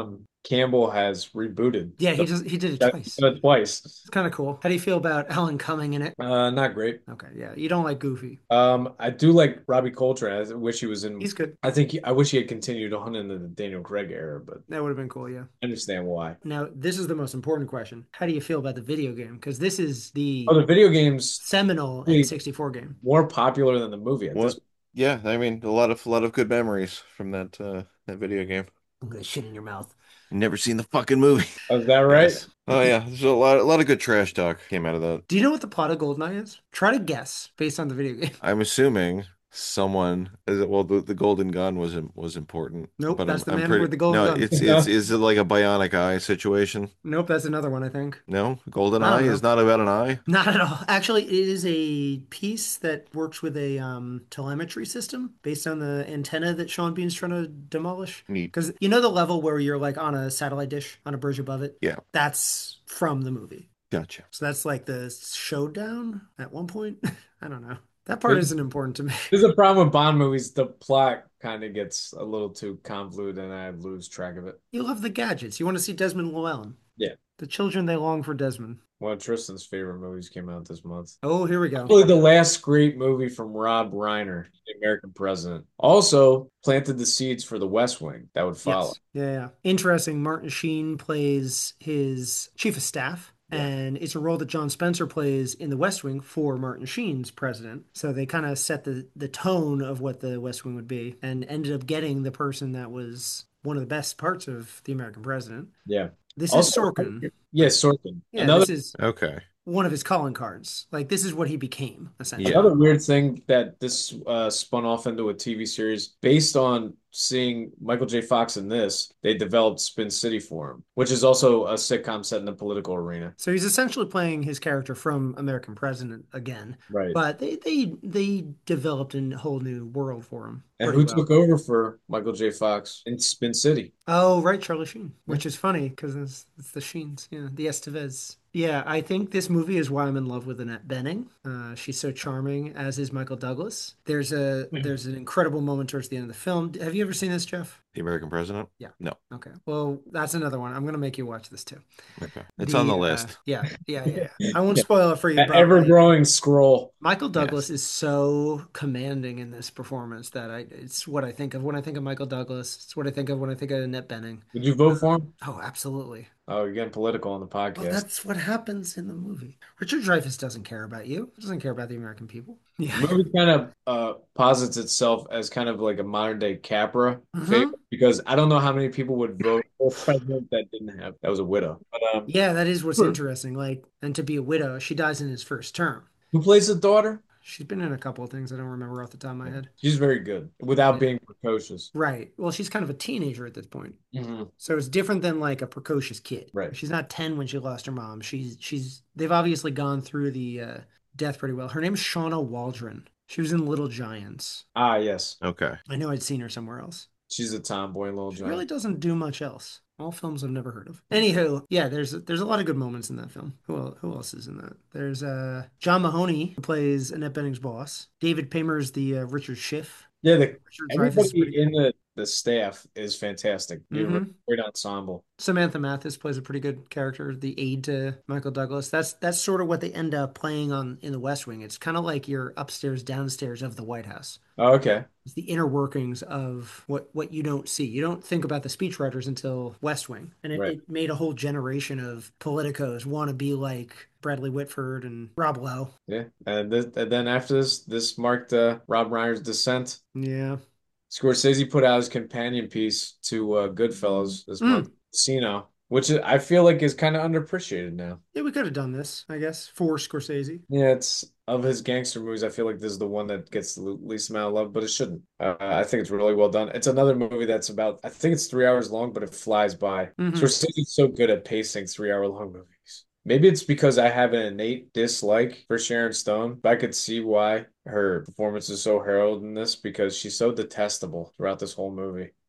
Campbell has rebooted Yeah, he the just he did it that twice. uh, twice. It's kind of cool. How do you feel about Alan Cumming in it? Uh, not great. Okay, yeah, you don't like Goofy. Um, I do like Robbie Coltrane. I wish he was in. He's good. I think he, I wish he had continued on in the Daniel Craig era, but That would have been cool, yeah. I understand why. Now, this is the most important question. How do you feel about the video game? Because this is Oh, the the video game's seminal N really sixty-four game. more popular than the movie at this. What? Yeah, I mean, a lot of a lot of good memories from that uh that video game. I'm gonna shit in your mouth. Never seen the fucking movie. Oh, is that right? Yes. Oh yeah, there's a lot a lot of good trash talk came out of that. Do you know what the plot of Goldeneye is? Try to guess based on the video game. I'm assuming someone is it well the, the golden gun was im- was important, Nope, but I'm that's the I'm man pretty with the golden no, gun. it's it's is it like a bionic eye situation? Nope, that's another one, I think. No, golden I eye don't is know. not about an eye. Not at all. Actually, it is a piece that works with a um, telemetry system based on the antenna that Sean Bean's trying to demolish. Neat. Because you know the level where you're like on a satellite dish on a bridge above it? Yeah, That's from the movie. gotcha. So that's like the showdown at one point. I don't know. That part isn't important to me. There's a problem with Bond movies. The plot kind of gets a little too convoluted, and I lose track of it. You love the gadgets. You want to see Desmond Llewellyn. Yeah. The children, they long for Desmond. One of Tristan's favorite movies came out this month. Oh, here we go. Probably the last great movie from Rob Reiner, The American President. Also planted the seeds for The West Wing that would follow. Yes. Yeah, yeah. Interesting. Martin Sheen plays his chief of staff. Yeah. And it's a role that John Spencer plays in The West Wing for Martin Sheen's president. So they kind of set the, the tone of what The West Wing would be and ended up getting the person that was one of the best parts of The American President. Yeah. This is Also, Sorkin. yeah, Sorkin. Yeah, Another this is Okay. one of his calling cards. Like, this is what he became, essentially. Yeah. Another weird thing that this uh, spun off into a T V series based on seeing Michael J. Fox in this, they developed Spin City for him, which is also a sitcom set in the political arena. So he's essentially playing his character from American President again. Right. But they they they developed a whole new world for him. And pretty who well. took over for Michael J. Fox in Spin City? Oh, right, Charlie Sheen, which is funny because it's, it's the Sheens, yeah, the Estevez. Yeah, I think this movie is why I'm in love with Annette Bening. Uh, she's so charming, as is Michael Douglas. There's a there's an incredible moment towards the end of the film. Have you ever seen this, Jeff? The American President? Yeah. No. Okay. Well, that's another one. I'm gonna make you watch this too. Okay. It's The, on the uh, list. yeah, yeah, yeah, yeah. I won't spoil it for you, That but like, ever-growing scroll. Michael Douglas Yes. is so commanding in this performance that I it's what I think of when I think of Michael Douglas. It's what I think of when I think of Annette Bening. Would you vote for him? Oh, absolutely. Oh, you're getting political on the Well, podcast. that's what happens in the movie. Richard Dreyfuss doesn't care about you. He doesn't care about the American people. The Yeah. movie kind of uh, posits itself as kind of like a modern day Capra figure Mhm. because I don't know how many people would vote for a president that didn't have that was a widow. But um, Yeah, that is what's Hmm. interesting. Like, and to be a widow, she dies in his first term. who plays the daughter? She's been in a couple of things I don't remember off the top of my head. She's very good without Yeah. being precocious. Right. Well, she's kind of a teenager at this point. Mhm. So it's different than like a precocious kid. Right. She's not ten when she lost her mom. She's she's they've obviously gone through the uh, death pretty well. Her name's Shauna Waldron. She was in Little Giants. Ah, yes. Okay. I know I'd seen her somewhere else. She's a tomboy in Little She Giant. really doesn't do much else. All films I've never heard of. Anywho, yeah, there's there's a lot of good moments in that film. Who else, who else is in that? There's uh John Mahoney who plays Annette Bening's boss. David Paymer's the uh, Richard Schiff. Yeah, the, Richard Dreyfuss is pretty everybody in good. the, the staff is fantastic. They're a Mhm. great ensemble. Samantha Mathis plays a pretty good character, the aide to Michael Douglas. That's that's sort of what they end up playing on in the West Wing. It's kind of like you're upstairs, downstairs of the White House. Oh, okay. It's the inner workings of what what you don't see. You don't think about the speechwriters until West Wing, and it, Right. it made a whole generation of politicos want to be like Bradley Whitford and Rob Lowe. Yeah. And, this, and then after this, this marked uh, Rob Reiner's descent. Yeah. Scorsese put out his companion piece to uh, Goodfellas this Mm. month, Casino, which I feel like is kind of underappreciated now. Yeah, we could have done this, I guess, for Scorsese. Yeah, it's of his gangster movies. I feel like this is the one that gets the least amount of love, but it shouldn't. Uh, I think it's really well done. It's another movie that's about, I think it's three hours long, but it flies by. Mhm. Scorsese's so good at pacing three-hour long movies. Maybe it's because I have an innate dislike for Sharon Stone, but I could see why her performance is so heralded in this because she's so detestable throughout this whole movie.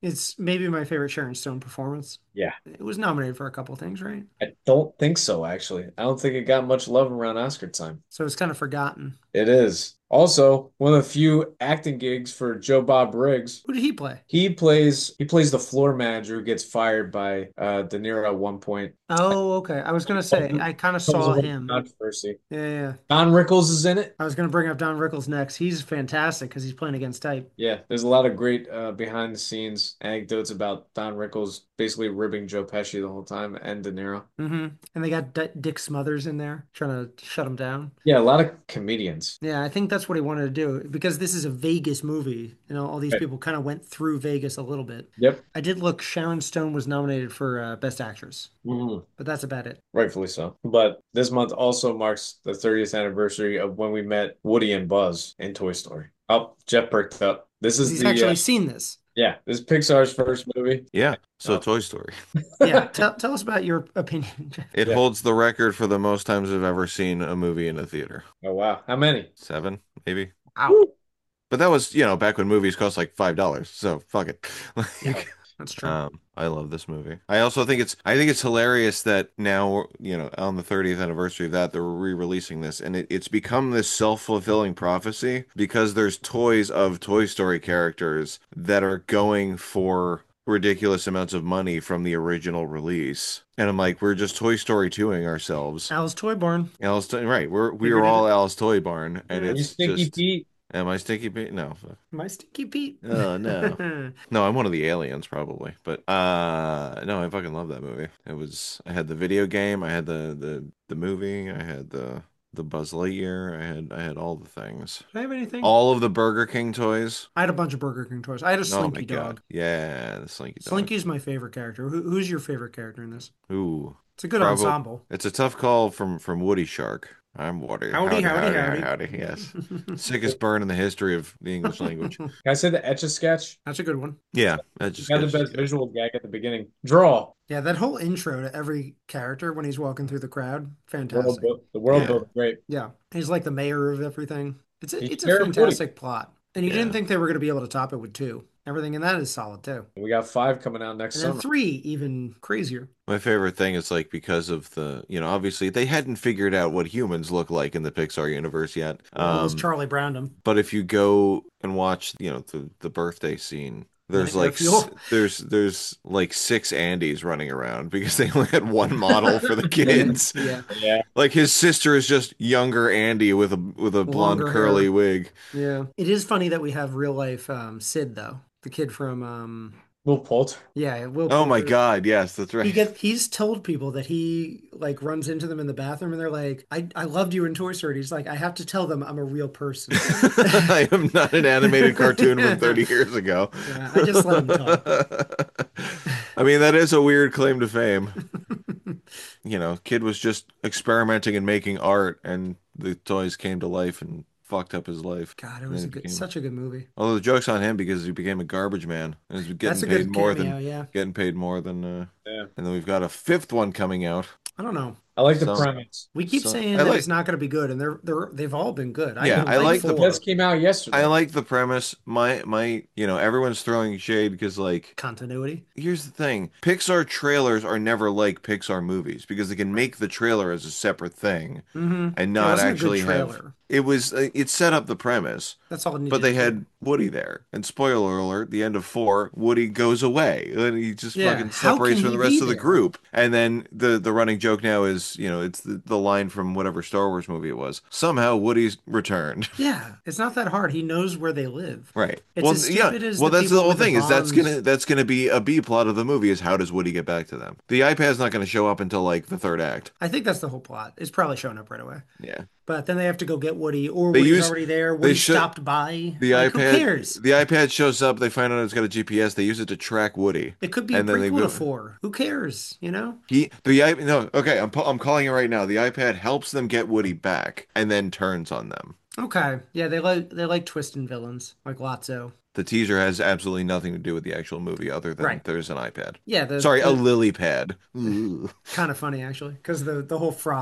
It's maybe my favorite Sharon Stone performance. Yeah. It was nominated for a couple things, right? I don't think so, actually. I don't think it got much love around Oscar time. So it's kind of forgotten. It is. Also, one of the few acting gigs for Joe Bob Briggs. Who did he play? He plays he plays the floor manager who gets fired by uh, De Niro at one point. Oh, okay. I was gonna say I kind of Comes saw with him. controversy. Yeah, yeah, yeah. Don Rickles is in it. I was gonna bring up Don Rickles next. He's fantastic because he's playing against type. Yeah, there's a lot of great uh, behind the scenes anecdotes about Don Rickles basically ribbing Joe Pesci the whole time and De Niro. Hmm. And they got D Dick Smothers in there trying to shut him down. Yeah, a lot of comedians. Yeah, I think that's what he wanted to do because this is a Vegas movie. You know, all these Right. people kind of went through Vegas a little bit. Yep. I did look, Sharon Stone was nominated for uh, Best Actress, Mhm. but that's about it. Rightfully so. But this month also marks the thirtieth anniversary of when we met Woody and Buzz in Toy Story. Oh, Jeff perked up. This Because is he's the uh, actually seen this. yeah, this is Pixar's first movie. Yeah. So Oh. Toy Story. Yeah, tell tell us about your opinion, Jeff. It Yeah. holds the record for the most times I've ever seen a movie in a theater. Oh wow. How many? Seven, maybe. Wow. But that was, you know, back when movies cost like five dollars. So fuck it. Yeah, Like, that's true. um, I love this movie. I also think it's I think it's hilarious that now, you know, on the thirtieth anniversary of that, they're re-releasing this, and it, it's become this self-fulfilling prophecy because there's toys of Toy Story characters that are going for ridiculous amounts of money from the original release. And I'm like, we're just Toy Story two-ing ourselves. Alice Toy Barn. Alice, right? We're we Figured are it all out. Alice Toy Barn, and Yeah. You it's Stinky just, Pete. am I Stinky Pete? No, My Stinky Pete. oh no. No, I'm one of the aliens probably. But uh no, I fucking love that movie. It was I had the video game, I had the the the movie, I had the the Buzz Lightyear, I had I had all the things. Do I have anything? All of the Burger King toys. I had a bunch of Burger King toys. I had a Oh my Slinky God. dog. Yeah, the Slinky dog. Slinky's my favorite character. Who, who's your favorite character in this? Ooh. It's a good Probably ensemble. it's a tough call from from Woody Shark. I'm Woody. Howdy, howdy, howdy. howdy. Yes. Sickest burn in the history of the English language. Can I say the Etch-a-Sketch? That's a good one. Yeah, that just Got the gets best visual gag at the beginning. Draw. Yeah, that whole intro to every character when he's walking through the crowd, World fantastic. built, the world Yeah. built great. Yeah, he's like the mayor of everything. It's a, He's it's a Sheriff Woody. fantastic plot. And you Yeah. didn't think they were going to be able to top it with two. Everything in that is solid too. We got five coming out next And then summer. three, even crazier. My favorite thing is like because of the, you know, obviously they hadn't figured out what humans look like in the Pixar universe yet. Well, it was Um, Charlie Browned him. but if you go and watch, you know, the the birthday scene, there's Nightmare like s- Fuel. there's there's like six Andys running around because they only had one model for the kids. Yeah, Yeah. Like his sister is just younger Andy with a with a blonde longer curly hair. wig. Yeah. It is funny that we have real life um, Sid though, the kid from um, Will Poulter. yeah, Will Oh my Poulter. God, yes, that's He right. get he's told people that he like runs into them in the bathroom and they're like, I, I loved you in Toy Story. He's like, I have to tell them I'm a real person. I am not an animated cartoon from thirty years ago. Yeah, I just let him talk. I mean, that is a weird claim to fame. You know, kid was just experimenting and making art, and the toys came to life and fucked up his life. God, it And was then a he good, became, such a good movie. although the joke's on him because he became a garbage man and he's That's getting a paid good more cameo, than yeah. getting paid more than. Uh, Yeah. and then we've got a fifth one coming out. I don't know. I like the So- premise. We keep So, saying I that like- it's not going to be good, and they're they're they've all been good. Yeah, even I like the- four. This came out yesterday. I like the premise. My my, you know, everyone's throwing shade because like Continuity. here's the thing. Pixar trailers are never like Pixar movies because they can make the trailer as a separate thing Mm-hmm. and It not wasn't a good actually have trailer. it was uh, it set up the premise, That's all it needed but they to do. had Woody there. And spoiler alert, the end of four, Woody goes away. And he just Yeah, fucking how separates can from he the rest be of the there? group. And then the the running joke now is, you know, it's the, the line from whatever Star Wars movie it was. Somehow Woody's returned. Yeah, it's not that hard. He knows where they live. Right. It's well, as yeah. stupid as Well, the that's the people whole with the thing is that's bombs. gonna that's gonna be a B plot of the movie is how does Woody get back to them? The iPad's not gonna show up until like the third act. I think that's the whole plot. It's probably showing up right away. Yeah. But then they have to go get Woody, or They Woody's use- already there. they Woody should- stopped by. The Like, iPad who cares? the iPad shows up, they find out it's got a G P S, they use it to track Woody. It could be a and then they prequel to go- four. Who cares? You know? He the i no okay I'm pu- I'm calling it right now. The iPad helps them get Woody back and then turns on them. Okay. Yeah, they like they like twisting villains, like Lotso. The teaser has absolutely nothing to do with the actual movie other than Right. there's an iPad. Yeah, the, Sorry, the, a lily pad. Ooh. kind of funny actually, because the the whole frog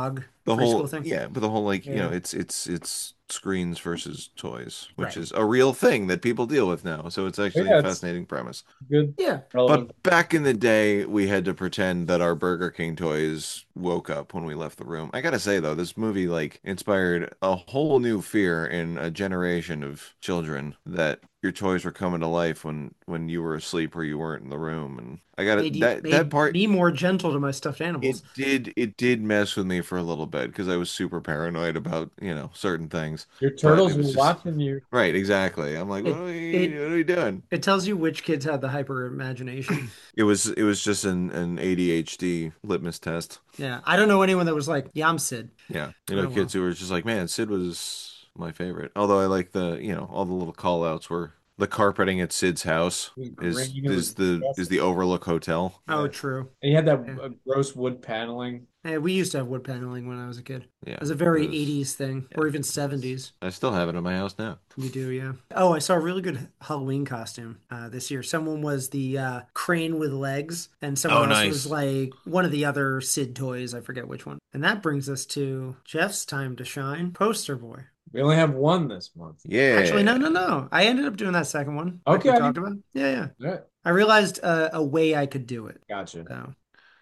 the preschool whole thing. yeah, but the whole like, you know, Yeah. it's it's it's screens versus toys, which Right. is a real thing that people deal with now. So it's actually a Yeah, it's fascinating premise. good, Yeah. relevant. But back in the day, we had to pretend that our Burger King toys woke up when we left the room. I gotta say though, this movie like inspired a whole new fear in a generation of children that your toys were coming to life when when you were asleep or you weren't in the room. And I gotta Made you that that made part me more gentle to my stuffed animals. it did it did mess with me for a little bit because I was super paranoid about, you know, certain things. Your But it turtles were was just watching you. right, exactly. I'm like, what It are we it what are we doing? it tells you which kids had the hyper imagination. It was it was just an an A D H D litmus test. Yeah. I don't know anyone that was like, yeah, I'm Sid. Yeah, you know, Oh kids well. who were just like, man, Sid was my favorite. Although I like the, you know, all the little call outs were the carpeting at Sid's house It was is green. It was is the is disgusting. the Overlook Hotel. Oh, Yeah. true. And you had that Yeah. uh, gross wood paneling. Yeah, we used to have wood paneling when I was a kid. It Yeah, was a it very was. eighties thing, Yeah, or even it was. seventies. I still have it in my house now. You do, yeah. Oh, I saw a really good Halloween costume uh, this year. Someone was the uh, crane with legs, and someone Oh, else was nice. like one of the other Sid toys. I forget which one. And that brings us to Jeff's time to shine, Poster Boy. We only have one this month. Actually, no, Yeah. no, no. I ended up doing that second one, like Okay, we I talked didn't. about. Yeah, yeah. Yeah, I realized uh, a way I could do it. gotcha. So.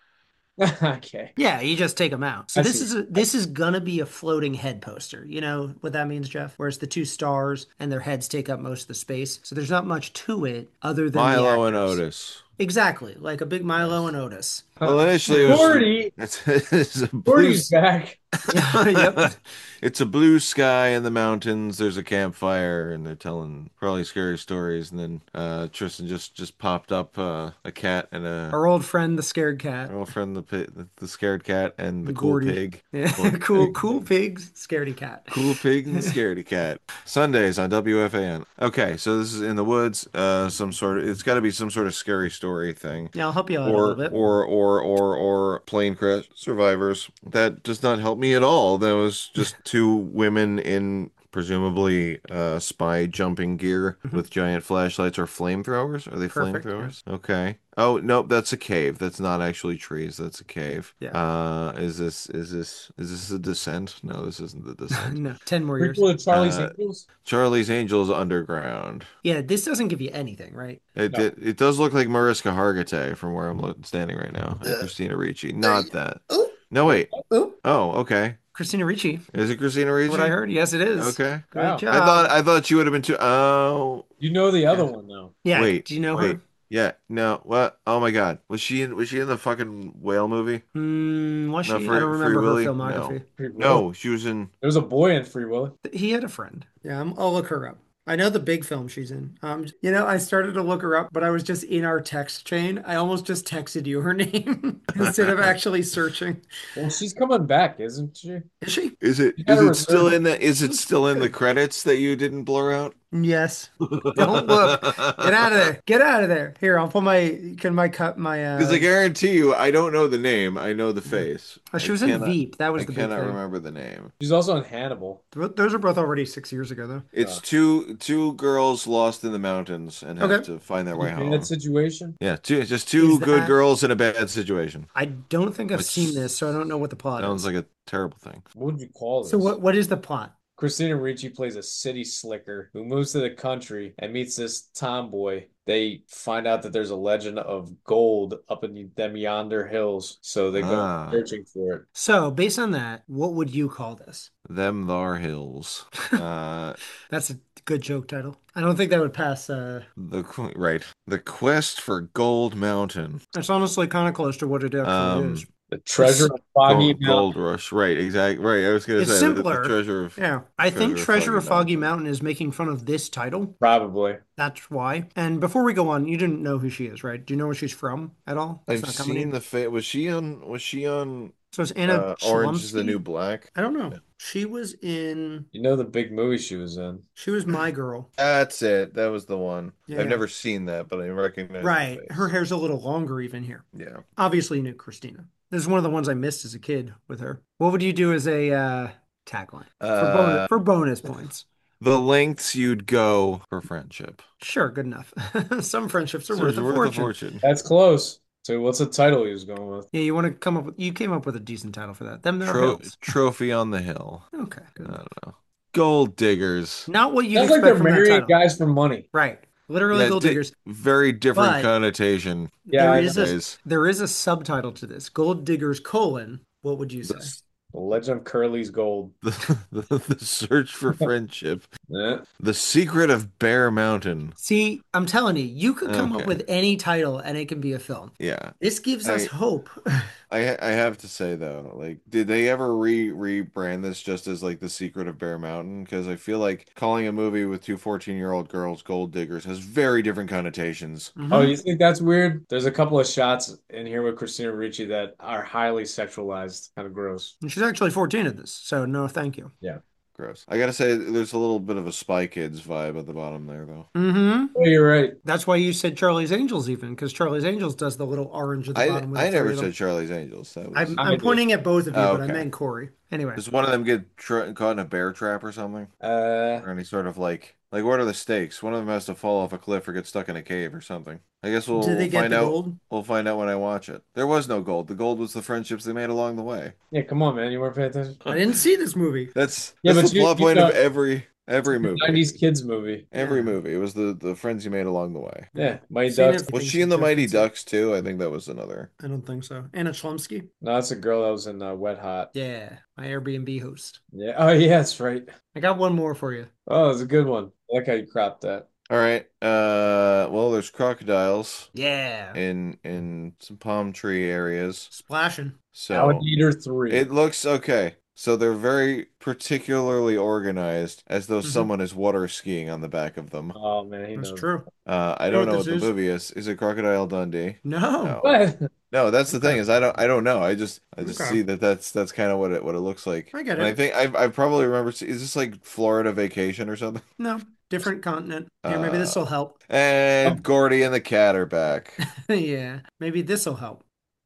Okay, Yeah, you just take them out. So I this see. is a, this is gonna be a floating head poster. You know what that means, Jeff? Whereas the two stars and their heads take up most of the space. So there's not much to it other than the Milo and actors. Otis. Exactly, like a big Milo Yes. and Otis. Well, initially it was Gordy, it's, it's a blue. Gordy's back. Yep. It's a blue sky in the mountains. There's a campfire, and they're telling probably scary stories. And then uh, Tristan just just popped up uh, a cat and a Our old friend, the scared cat, girlfriend, the pi the, the scared cat, and the and cool Gordy. pig. Yeah, Cool, cool, cool pigs, scaredy cat. cool pig and the scaredy cat. Sundays on W F A N. Okay, so this is in the woods. Uh, some sort of. It's got to be some sort of scary story thing. Yeah, I'll help you out a little or bit. or or or or plane crash survivors. That does not help me at all. That was just two women in presumably uh spy jumping gear Mhm. with giant flashlights or flamethrowers. Are they Perfect. Yeah. flamethrowers? Okay. Oh, nope, that's a cave. That's not actually trees. That's a cave. Yeah. Uh, is this is this is this a descent? No, this isn't the descent. No, ten more years. Prequel to Charlie's Uh, Angels? Charlie's Angels Underground. Yeah, this doesn't give you anything, right? It, No. it it does look like Mariska Hargitay from where I'm lo- standing right now, and Christina Ricci. Not that. Oh, No, Wait, wait. what? oh, Oh, okay. Christina Ricci. Is it Christina What I Ricci? heard. Yes, it is. Okay. Good Wow. I thought job. I thought you would have been too. Oh, You know the other yeah. one though. Yeah. Wait, Do you know wait. her? Yeah, no. What? Oh my God. Was she in? Was she in the fucking whale movie? Hmm, was Not she? I don't Free Free remember her Willy. No, filmography. Free Willy. no. She was in. There was a boy in Free Willy. He had a friend. Yeah, I'm, I'll look her up. I know the big film she's in. Um, you know, I started to look her up, but I was just in our text chain. I almost just texted you her name instead of actually searching. Well, she's coming back, isn't she? Is she? Is it? She had Is a it still resurgence. in the? Is it still in the credits that you didn't blur out? Yes. Don't look. Get out of there. Get out of there. Here, I'll put my can my cut my Because I uh guarantee you, I don't know the name. I know the yeah. face. Oh, I she was in cannot. Veep. That was I the big cannot thing. remember the name. She's also in Hannibal. Th- Those are both already six years ago, though. It's Uh, two two girls lost in the mountains and have Okay. to find their in way a bad home. situation. Yeah, two just Is two good that girls in a bad situation, I don't think I've which seen this, so I don't know what the plot sounds is. like a terrible thing. What would you call So this? what what is the plot? Christina Ricci plays a city slicker who moves to the country and meets this tomboy. They find out that there's a legend of gold up in them yonder hills, so they go Ah, searching for it. So based on that, what would you call this? them thar hills. Uh, That's a good joke title. I don't think that would pass. Uh, the qu- right, the quest for Gold Mountain. it's honestly kind of close to what it actually is. Um, The It's treasure of Foggy Gold Gold Mountain. Rush. Right, exactly. Right, I was gonna it's say the, the simpler. treasure of Yeah, I think treasure of Treasure Foggy of Foggy Mountain. Mountain is making fun of this title. Probably. That's why. And before we go on, you didn't know who she is, right? Do you know where she's from at all? It's I've not coming to seen you. the fa Was she on? Was she on? So it's Anna Uh, Orange is the New Chlumsky. Black. I don't know. She was in. You know the big movie she was in. She was My Girl. That's it. That was the one. Yeah, I've yeah. never seen that, but I recognize the Right. Her face. hair's a little longer even here. Yeah. Obviously, you knew Christina. This is one of the ones I missed as a kid with her. What would you do as a uh, tagline for bonus Uh, for bonus points? the lengths you'd go for friendship. Sure, good enough. Some friendships are So worth it's a worth a fortune. fortune. That's close. So what's the title he was going with? Yeah, you want to come up with, you came up with a decent title for that. Them There Tro Hills. Trophy on the Hill. Okay, I good. don't know. Gold Diggers. Not what you'd Sounds like they're expect from that marrying title. guys for money. Right. Literally Yeah, Gold di Diggers. very different But connotation Yeah, there I is a know. ways. there is a subtitle to this. Gold Diggers colon. What would you say? The, The Legend of Curly's Gold. the, the, the search for friendship. Yeah. The secret of Bear Mountain. See, I'm telling you, you could come up Okay. with any title and it can be a film. Yeah. This gives us I hope. I I have to say though, like, did they ever re rebrand this just as like The Secret of Bear Mountain? Because I feel like calling a movie with two year old girls gold diggers has very different connotations. Oh, hmm you think that's weird? There's a couple of shots in here with Christina Ricci that are highly sexualized, kind of gross. And she's actually fourteen at this, so no, thank you. Yeah. Gross. I gotta say, there's a little bit of a Spy Kids vibe at the bottom there, though. hmm Oh, you're right. That's why you said Charlie's Angels, even because Charlie's Angels does the little orange at the I bottom with the I three never of them. said Charlie's Angels. That I'm was I I'm did. pointing at both of you, oh, but I okay. meant Corey. Anyway, Does one of them get tra caught in a bear trap or something? Uh, Or any sort of like like what are the stakes? One of them has to fall off a cliff or get stuck in a cave or something. I guess we'll, did we'll they get find the out. gold? We'll find out when I watch it. There was no gold. The gold was the friendships they made along the way. yeah, come on, man. You weren't paying attention. I didn't see this movie. That's Yeah, that's but the you, plot you point of know, every every it's a movie. nineties kids movie. Every Yeah, movie. It was the the friends you made along the way. Yeah, Mighty seen Ducks. it. Was Things she are in the Mighty different. Ducks too? I think that was another. I don't think so. Anna Chlumsky? No, that's a girl that was in uh, Wet Hot. Yeah, my Airbnb host. Yeah. Oh, yeah, that's right. I got one more for you. Oh, it's a good one. I like how you cropped that. All right. Uh, well, there's crocodiles Yeah, in in some palm tree areas. splashing. So Alligator three. it looks okay. So they're very particularly organized, as though hmm someone is water skiing on the back of them. Oh, man, he That's knows. true. Uh, I You know don't what know this what the is? movie is. Is it Crocodile Dundee? No. No. What? No, that's the thing Okay. is I don't I don't know. I just I just Okay. see that that's that's kind of what it what it looks like. I get And I it. think I I probably remember see, is this like Florida Vacation or something? No, different continent. Here, maybe Uh this will help. and Oh, Gordy and the cat are back. Yeah, maybe this will help.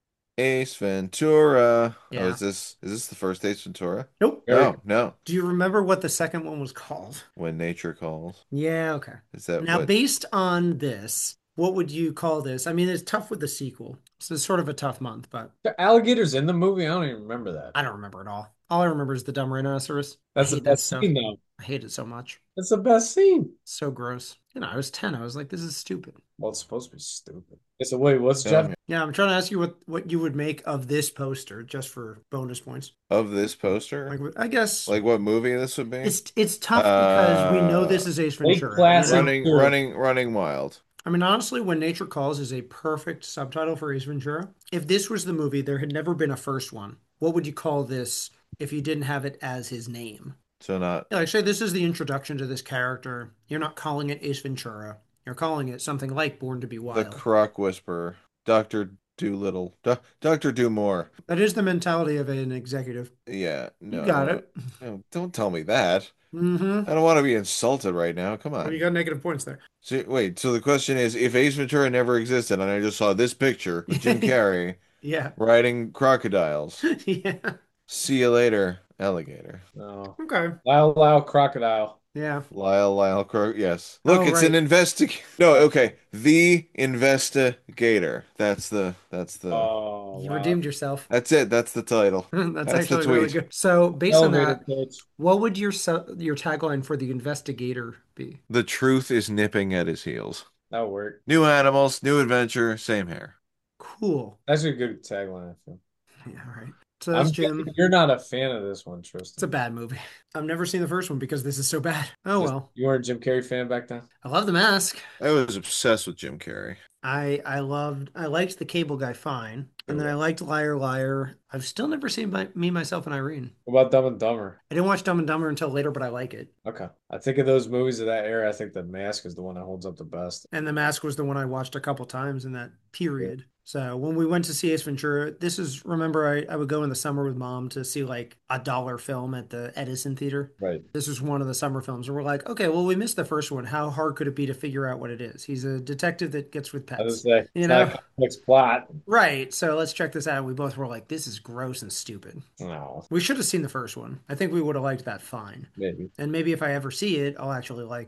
Ace Ventura. Oh, Yeah. is this is this the first Ace Ventura? Nope. very No, no. Do you remember what the second one was called? When Nature Calls. Yeah, okay. Is that Now, what? based on this, what would you call this? I mean, it's tough with the sequel. So it's sort of a tough month, but the alligators in the movie? I don't even remember that. I don't remember it all. All I remember is the dumb rhinoceros. I That's the hate that best stuff. scene, though. I hate it so much. That's the best scene. So gross. You know, I was ten. I was like, this is stupid. Well, it's supposed to be stupid. Yeah, so wait, what's Tell Jeff? me. Yeah, I'm trying to ask you what what you would make of this poster just for bonus points. Of this poster? Like, I guess Like what movie this would be? it's it's tough because we know Uh, this is Ace Lake Ventura. And I, Placid. running, Sure. running, running wild. I mean, honestly, When Nature Calls is a perfect subtitle for Ace Ventura. If this was the movie, there had never been a first one. What would you call this if you didn't have it as his name? So not Yeah, like, say this is the introduction to this character. You're not calling it Ace Ventura. You're calling it something like Born to Be the Wild. Croc Whisperer, Doctor Doolittle, Do Doctor Dumore. That is the mentality of an executive. Yeah, You no, got no, it. no, don't tell me that. Mm-hmm. I don't want to be insulted right now. Come Well, you on. got negative points there. So, wait, so the question is, if Ace Ventura never existed and I just saw this picture of Jim Carrey Yeah. riding crocodiles, Yeah. see you later, alligator. No. Okay. Lyle Lyle Crocodile. Yeah. Lyle, Lyle, Crow. Yes. Look, Oh, it's an right. investig. No, okay. The Investigator. That's the. That's the. Oh, You wow. redeemed yourself. That's it. That's the title. That's That's the actually really tweet. good. So, based on Elevator that, pitch. what would your su- your tagline for the investigator be? The truth is nipping at his heels. That'll work. New animals, new adventure, same hair. Cool. That's a good tagline, I feel. Yeah, all right. So I'm that's guessing Jim. you're not a fan of this one, It's a Tristan. bad movie. I've never seen the first one because this is so bad. Oh Just, well. you weren't a Jim Carrey fan back then? I love The Mask. I was obsessed with Jim Carrey. I I loved I liked The Cable Guy fine, and then I Correct. liked Liar Liar. I've still never seen my, Me, Myself, and Irene. What about Dumb and Dumber? I didn't watch Dumb and Dumber until later, but I like it. Okay. I think of those movies of that era, I think The Mask is the one that holds up the best. And The Mask was the one I watched a couple times in that Yeah. period. So when we went to see Ace Ventura, this is, remember, I, I would go in the summer with mom to see like a dollar film at the Edison Theater. Right. This was one of the summer films. And we're like, okay, well, we missed the first one. How hard could it be to figure out what it is? He's a detective that gets with I was pets, gonna say, you it's not a know? complex plot. Right. So let's check this out. We both were like, this is gross and stupid. No, We should have seen the first one. I think we would have liked that fine. maybe. And maybe if I ever see it, I'll actually like it.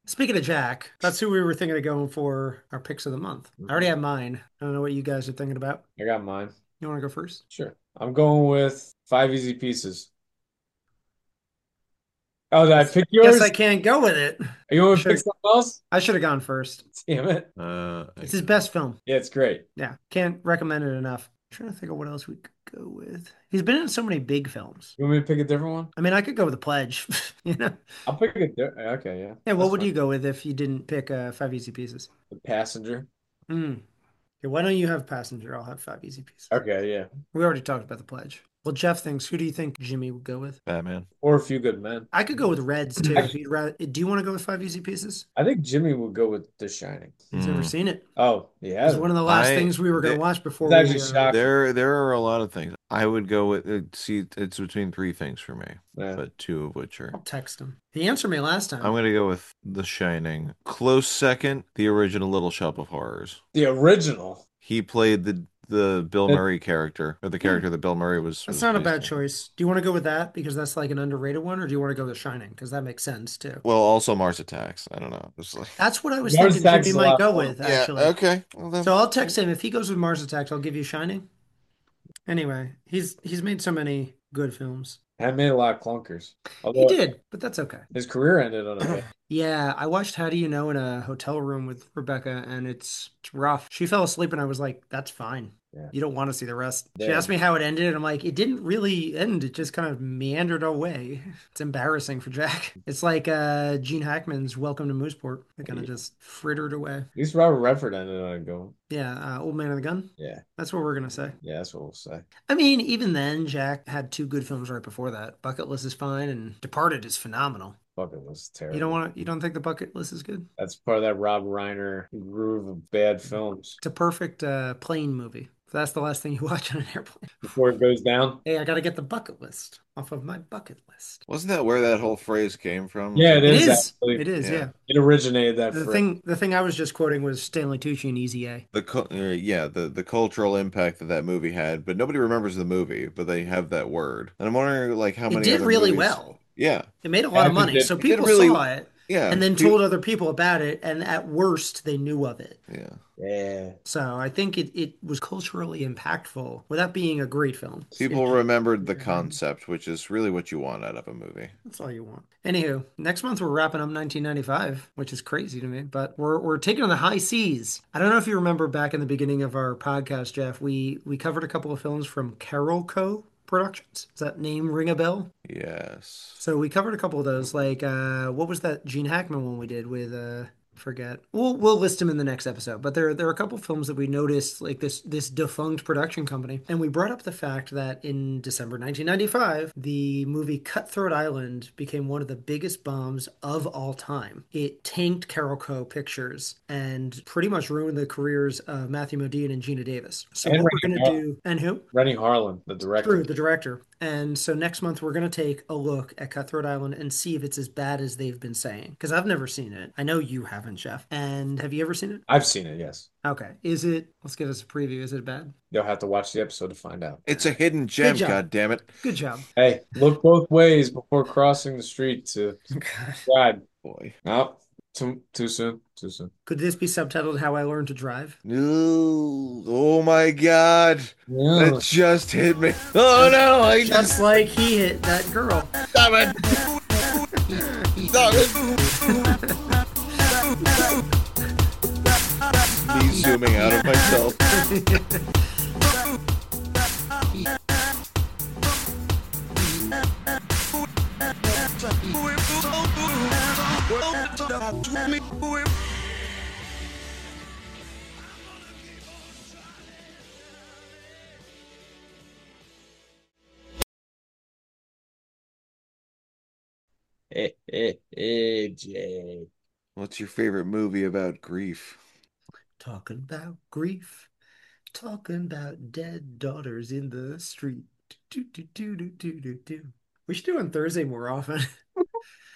Speaking of Jack, that's who we were thinking of going for our picks of the month. I already have mine. I don't know what you guys are thinking about. I got mine. You want to go first? Sure. I'm going with Five Easy Pieces. Oh, did I Guess, pick guess I yours? can't go with it. Are you I going to pick should something else? I should have gone first. Damn it. Uh, It's I his go. best film. Yeah, it's great. Yeah, can't recommend it enough. I'm trying to think of what else we could go with. He's been in so many big films. You want me to pick a different one? I mean, I could go with The Pledge, you know? I'll pick a di Okay, yeah. Yeah, what That's would fine. you go with if you didn't pick uh, Five Easy Pieces? The Passenger. Hmm. Okay, why don't you have Passenger? I'll have Five Easy Pieces. Okay, yeah. We already talked about The Pledge. Well, Jeff thinks, who do you think Jimmy would go with? Batman. Or A Few Good Men. I could go with Reds too. If Actually, you'd rather, do you want to go with Five Easy Pieces? I think Jimmy would go with The Shining. He's never Hmm. seen it. Oh, he It was one hasn't. of the last I things we were going to th watch before It's actually we. Uh, shocking. there there are a lot of things. I would go with uh, see it's between three things for me, Yeah. but two of which are I'll text him. He answered me last I'm time. gonna go with The Shining. Close second, the original Little Shop of Horrors. The original. He played the the Bill That- Murray character, or the Yeah, character that Bill Murray was that's was not a based bad on. choice. Do you want to go with that because that's like an underrated one, or do you want to go with Shining because that makes sense too? Well, also Mars Attacks. I don't know. It's like That's what I was Mars thinking Attacks Jimmy is a might lot go of fun. with yeah, actually. okay. Well then, So I'll text him if he goes with Mars Attacks. I'll give you Shining. Anyway, he's he's made so many good films. Had made a lot of clunkers. He Although did, but that's okay. his career ended on a bad. Yeah, I watched How Do You Know in a hotel room with Rebecca, and it's, it's rough. She fell asleep, and I was like, "That's fine. Yeah. You don't want to see the rest." She Damn. asked me how it ended, and I'm like, "It didn't really end. It just kind of meandered away." It's embarrassing for Jack. It's like uh, Gene Hackman's Welcome to Mooseport. It kind of just frittered away. At least Robert Redford ended on a good one. Yeah, uh, Old Man and the Gun. Yeah. That's what we're gonna say. Yeah, that's what we'll say. I mean, even then, Jack had two good films right before that. Bucket List is fine, and Departed is phenomenal. Fucking was You don't terrible. want to, you don't think The Bucket List is good? That's part of that Rob Reiner groove of bad films. It's a perfect uh, plane movie. So that's the last thing you watch on an airplane. Before it goes down. Hey, I got to get the bucket list off of my bucket list. wasn't that where that whole phrase came from? Was Yeah, it that It is is. actually. It is. yeah. Yeah. It originated that The phrase. thing, the thing I was just quoting was Stanley Tucci and Easy A. The cu- uh, yeah, the the cultural impact that that movie had, but nobody remembers the movie, but they have that word. And I'm wondering like how It many did other really movies. well. Yeah. It made a lot Yeah, of it money, did. so It did people really saw it yeah. and then Pe- told other people about it, and at worst, they knew of it. yeah. Yeah. So I think it, it was culturally impactful without being a great film. People It- remembered the concept, which is really what you want out of a movie. That's all you want. Anywho, next month we're wrapping up nineteen ninety-five, which is crazy to me, but we're we're taking on the high seas. I don't know if you remember back in the beginning of our podcast, Jeff, we we covered a couple of films from Carol Co. Productions. Does that name ring a bell? Yes. So we covered a couple of those. Like, uh, what was that Gene Hackman one we did with? Uh, forget. We'll we'll list them in the next episode. But there there are a couple films that we noticed, like this this defunct production company, and we brought up the fact that in December nineteen ninety-five, the movie Cutthroat Island became one of the biggest bombs of all time. It tanked Carolco Pictures and pretty much ruined the careers of Matthew Modine and Gina Davis. So And what we're Rennie gonna Har- do, and who? Rennie Harlan, the director. True, the director. And so next month we're going to take a look at Cutthroat Island and see if it's as bad as they've been saying. Because I've never seen it. I know you haven't, Jeff. And have you ever seen it? I've seen it, yes. Okay. Is it, let's give us a preview. Is it bad? You'll have to watch the episode to find out. It's a hidden gem, job. God damn it. Good job. Hey, look both ways before crossing the street to God. God. Boy. No, too too soon. Too soon. Could this be subtitled How I Learned to Drive? No. Oh my God. Yeah. That just hit me. Oh no, I just Just like he hit that girl. stop it. Stop it. Me zooming out of myself. Hey, hey, hey, Jay. What's your favorite movie about grief? Talking about grief. Talking about dead daughters in the street. Do, do, do, do, do, do, do. We should do it on Thursday more often.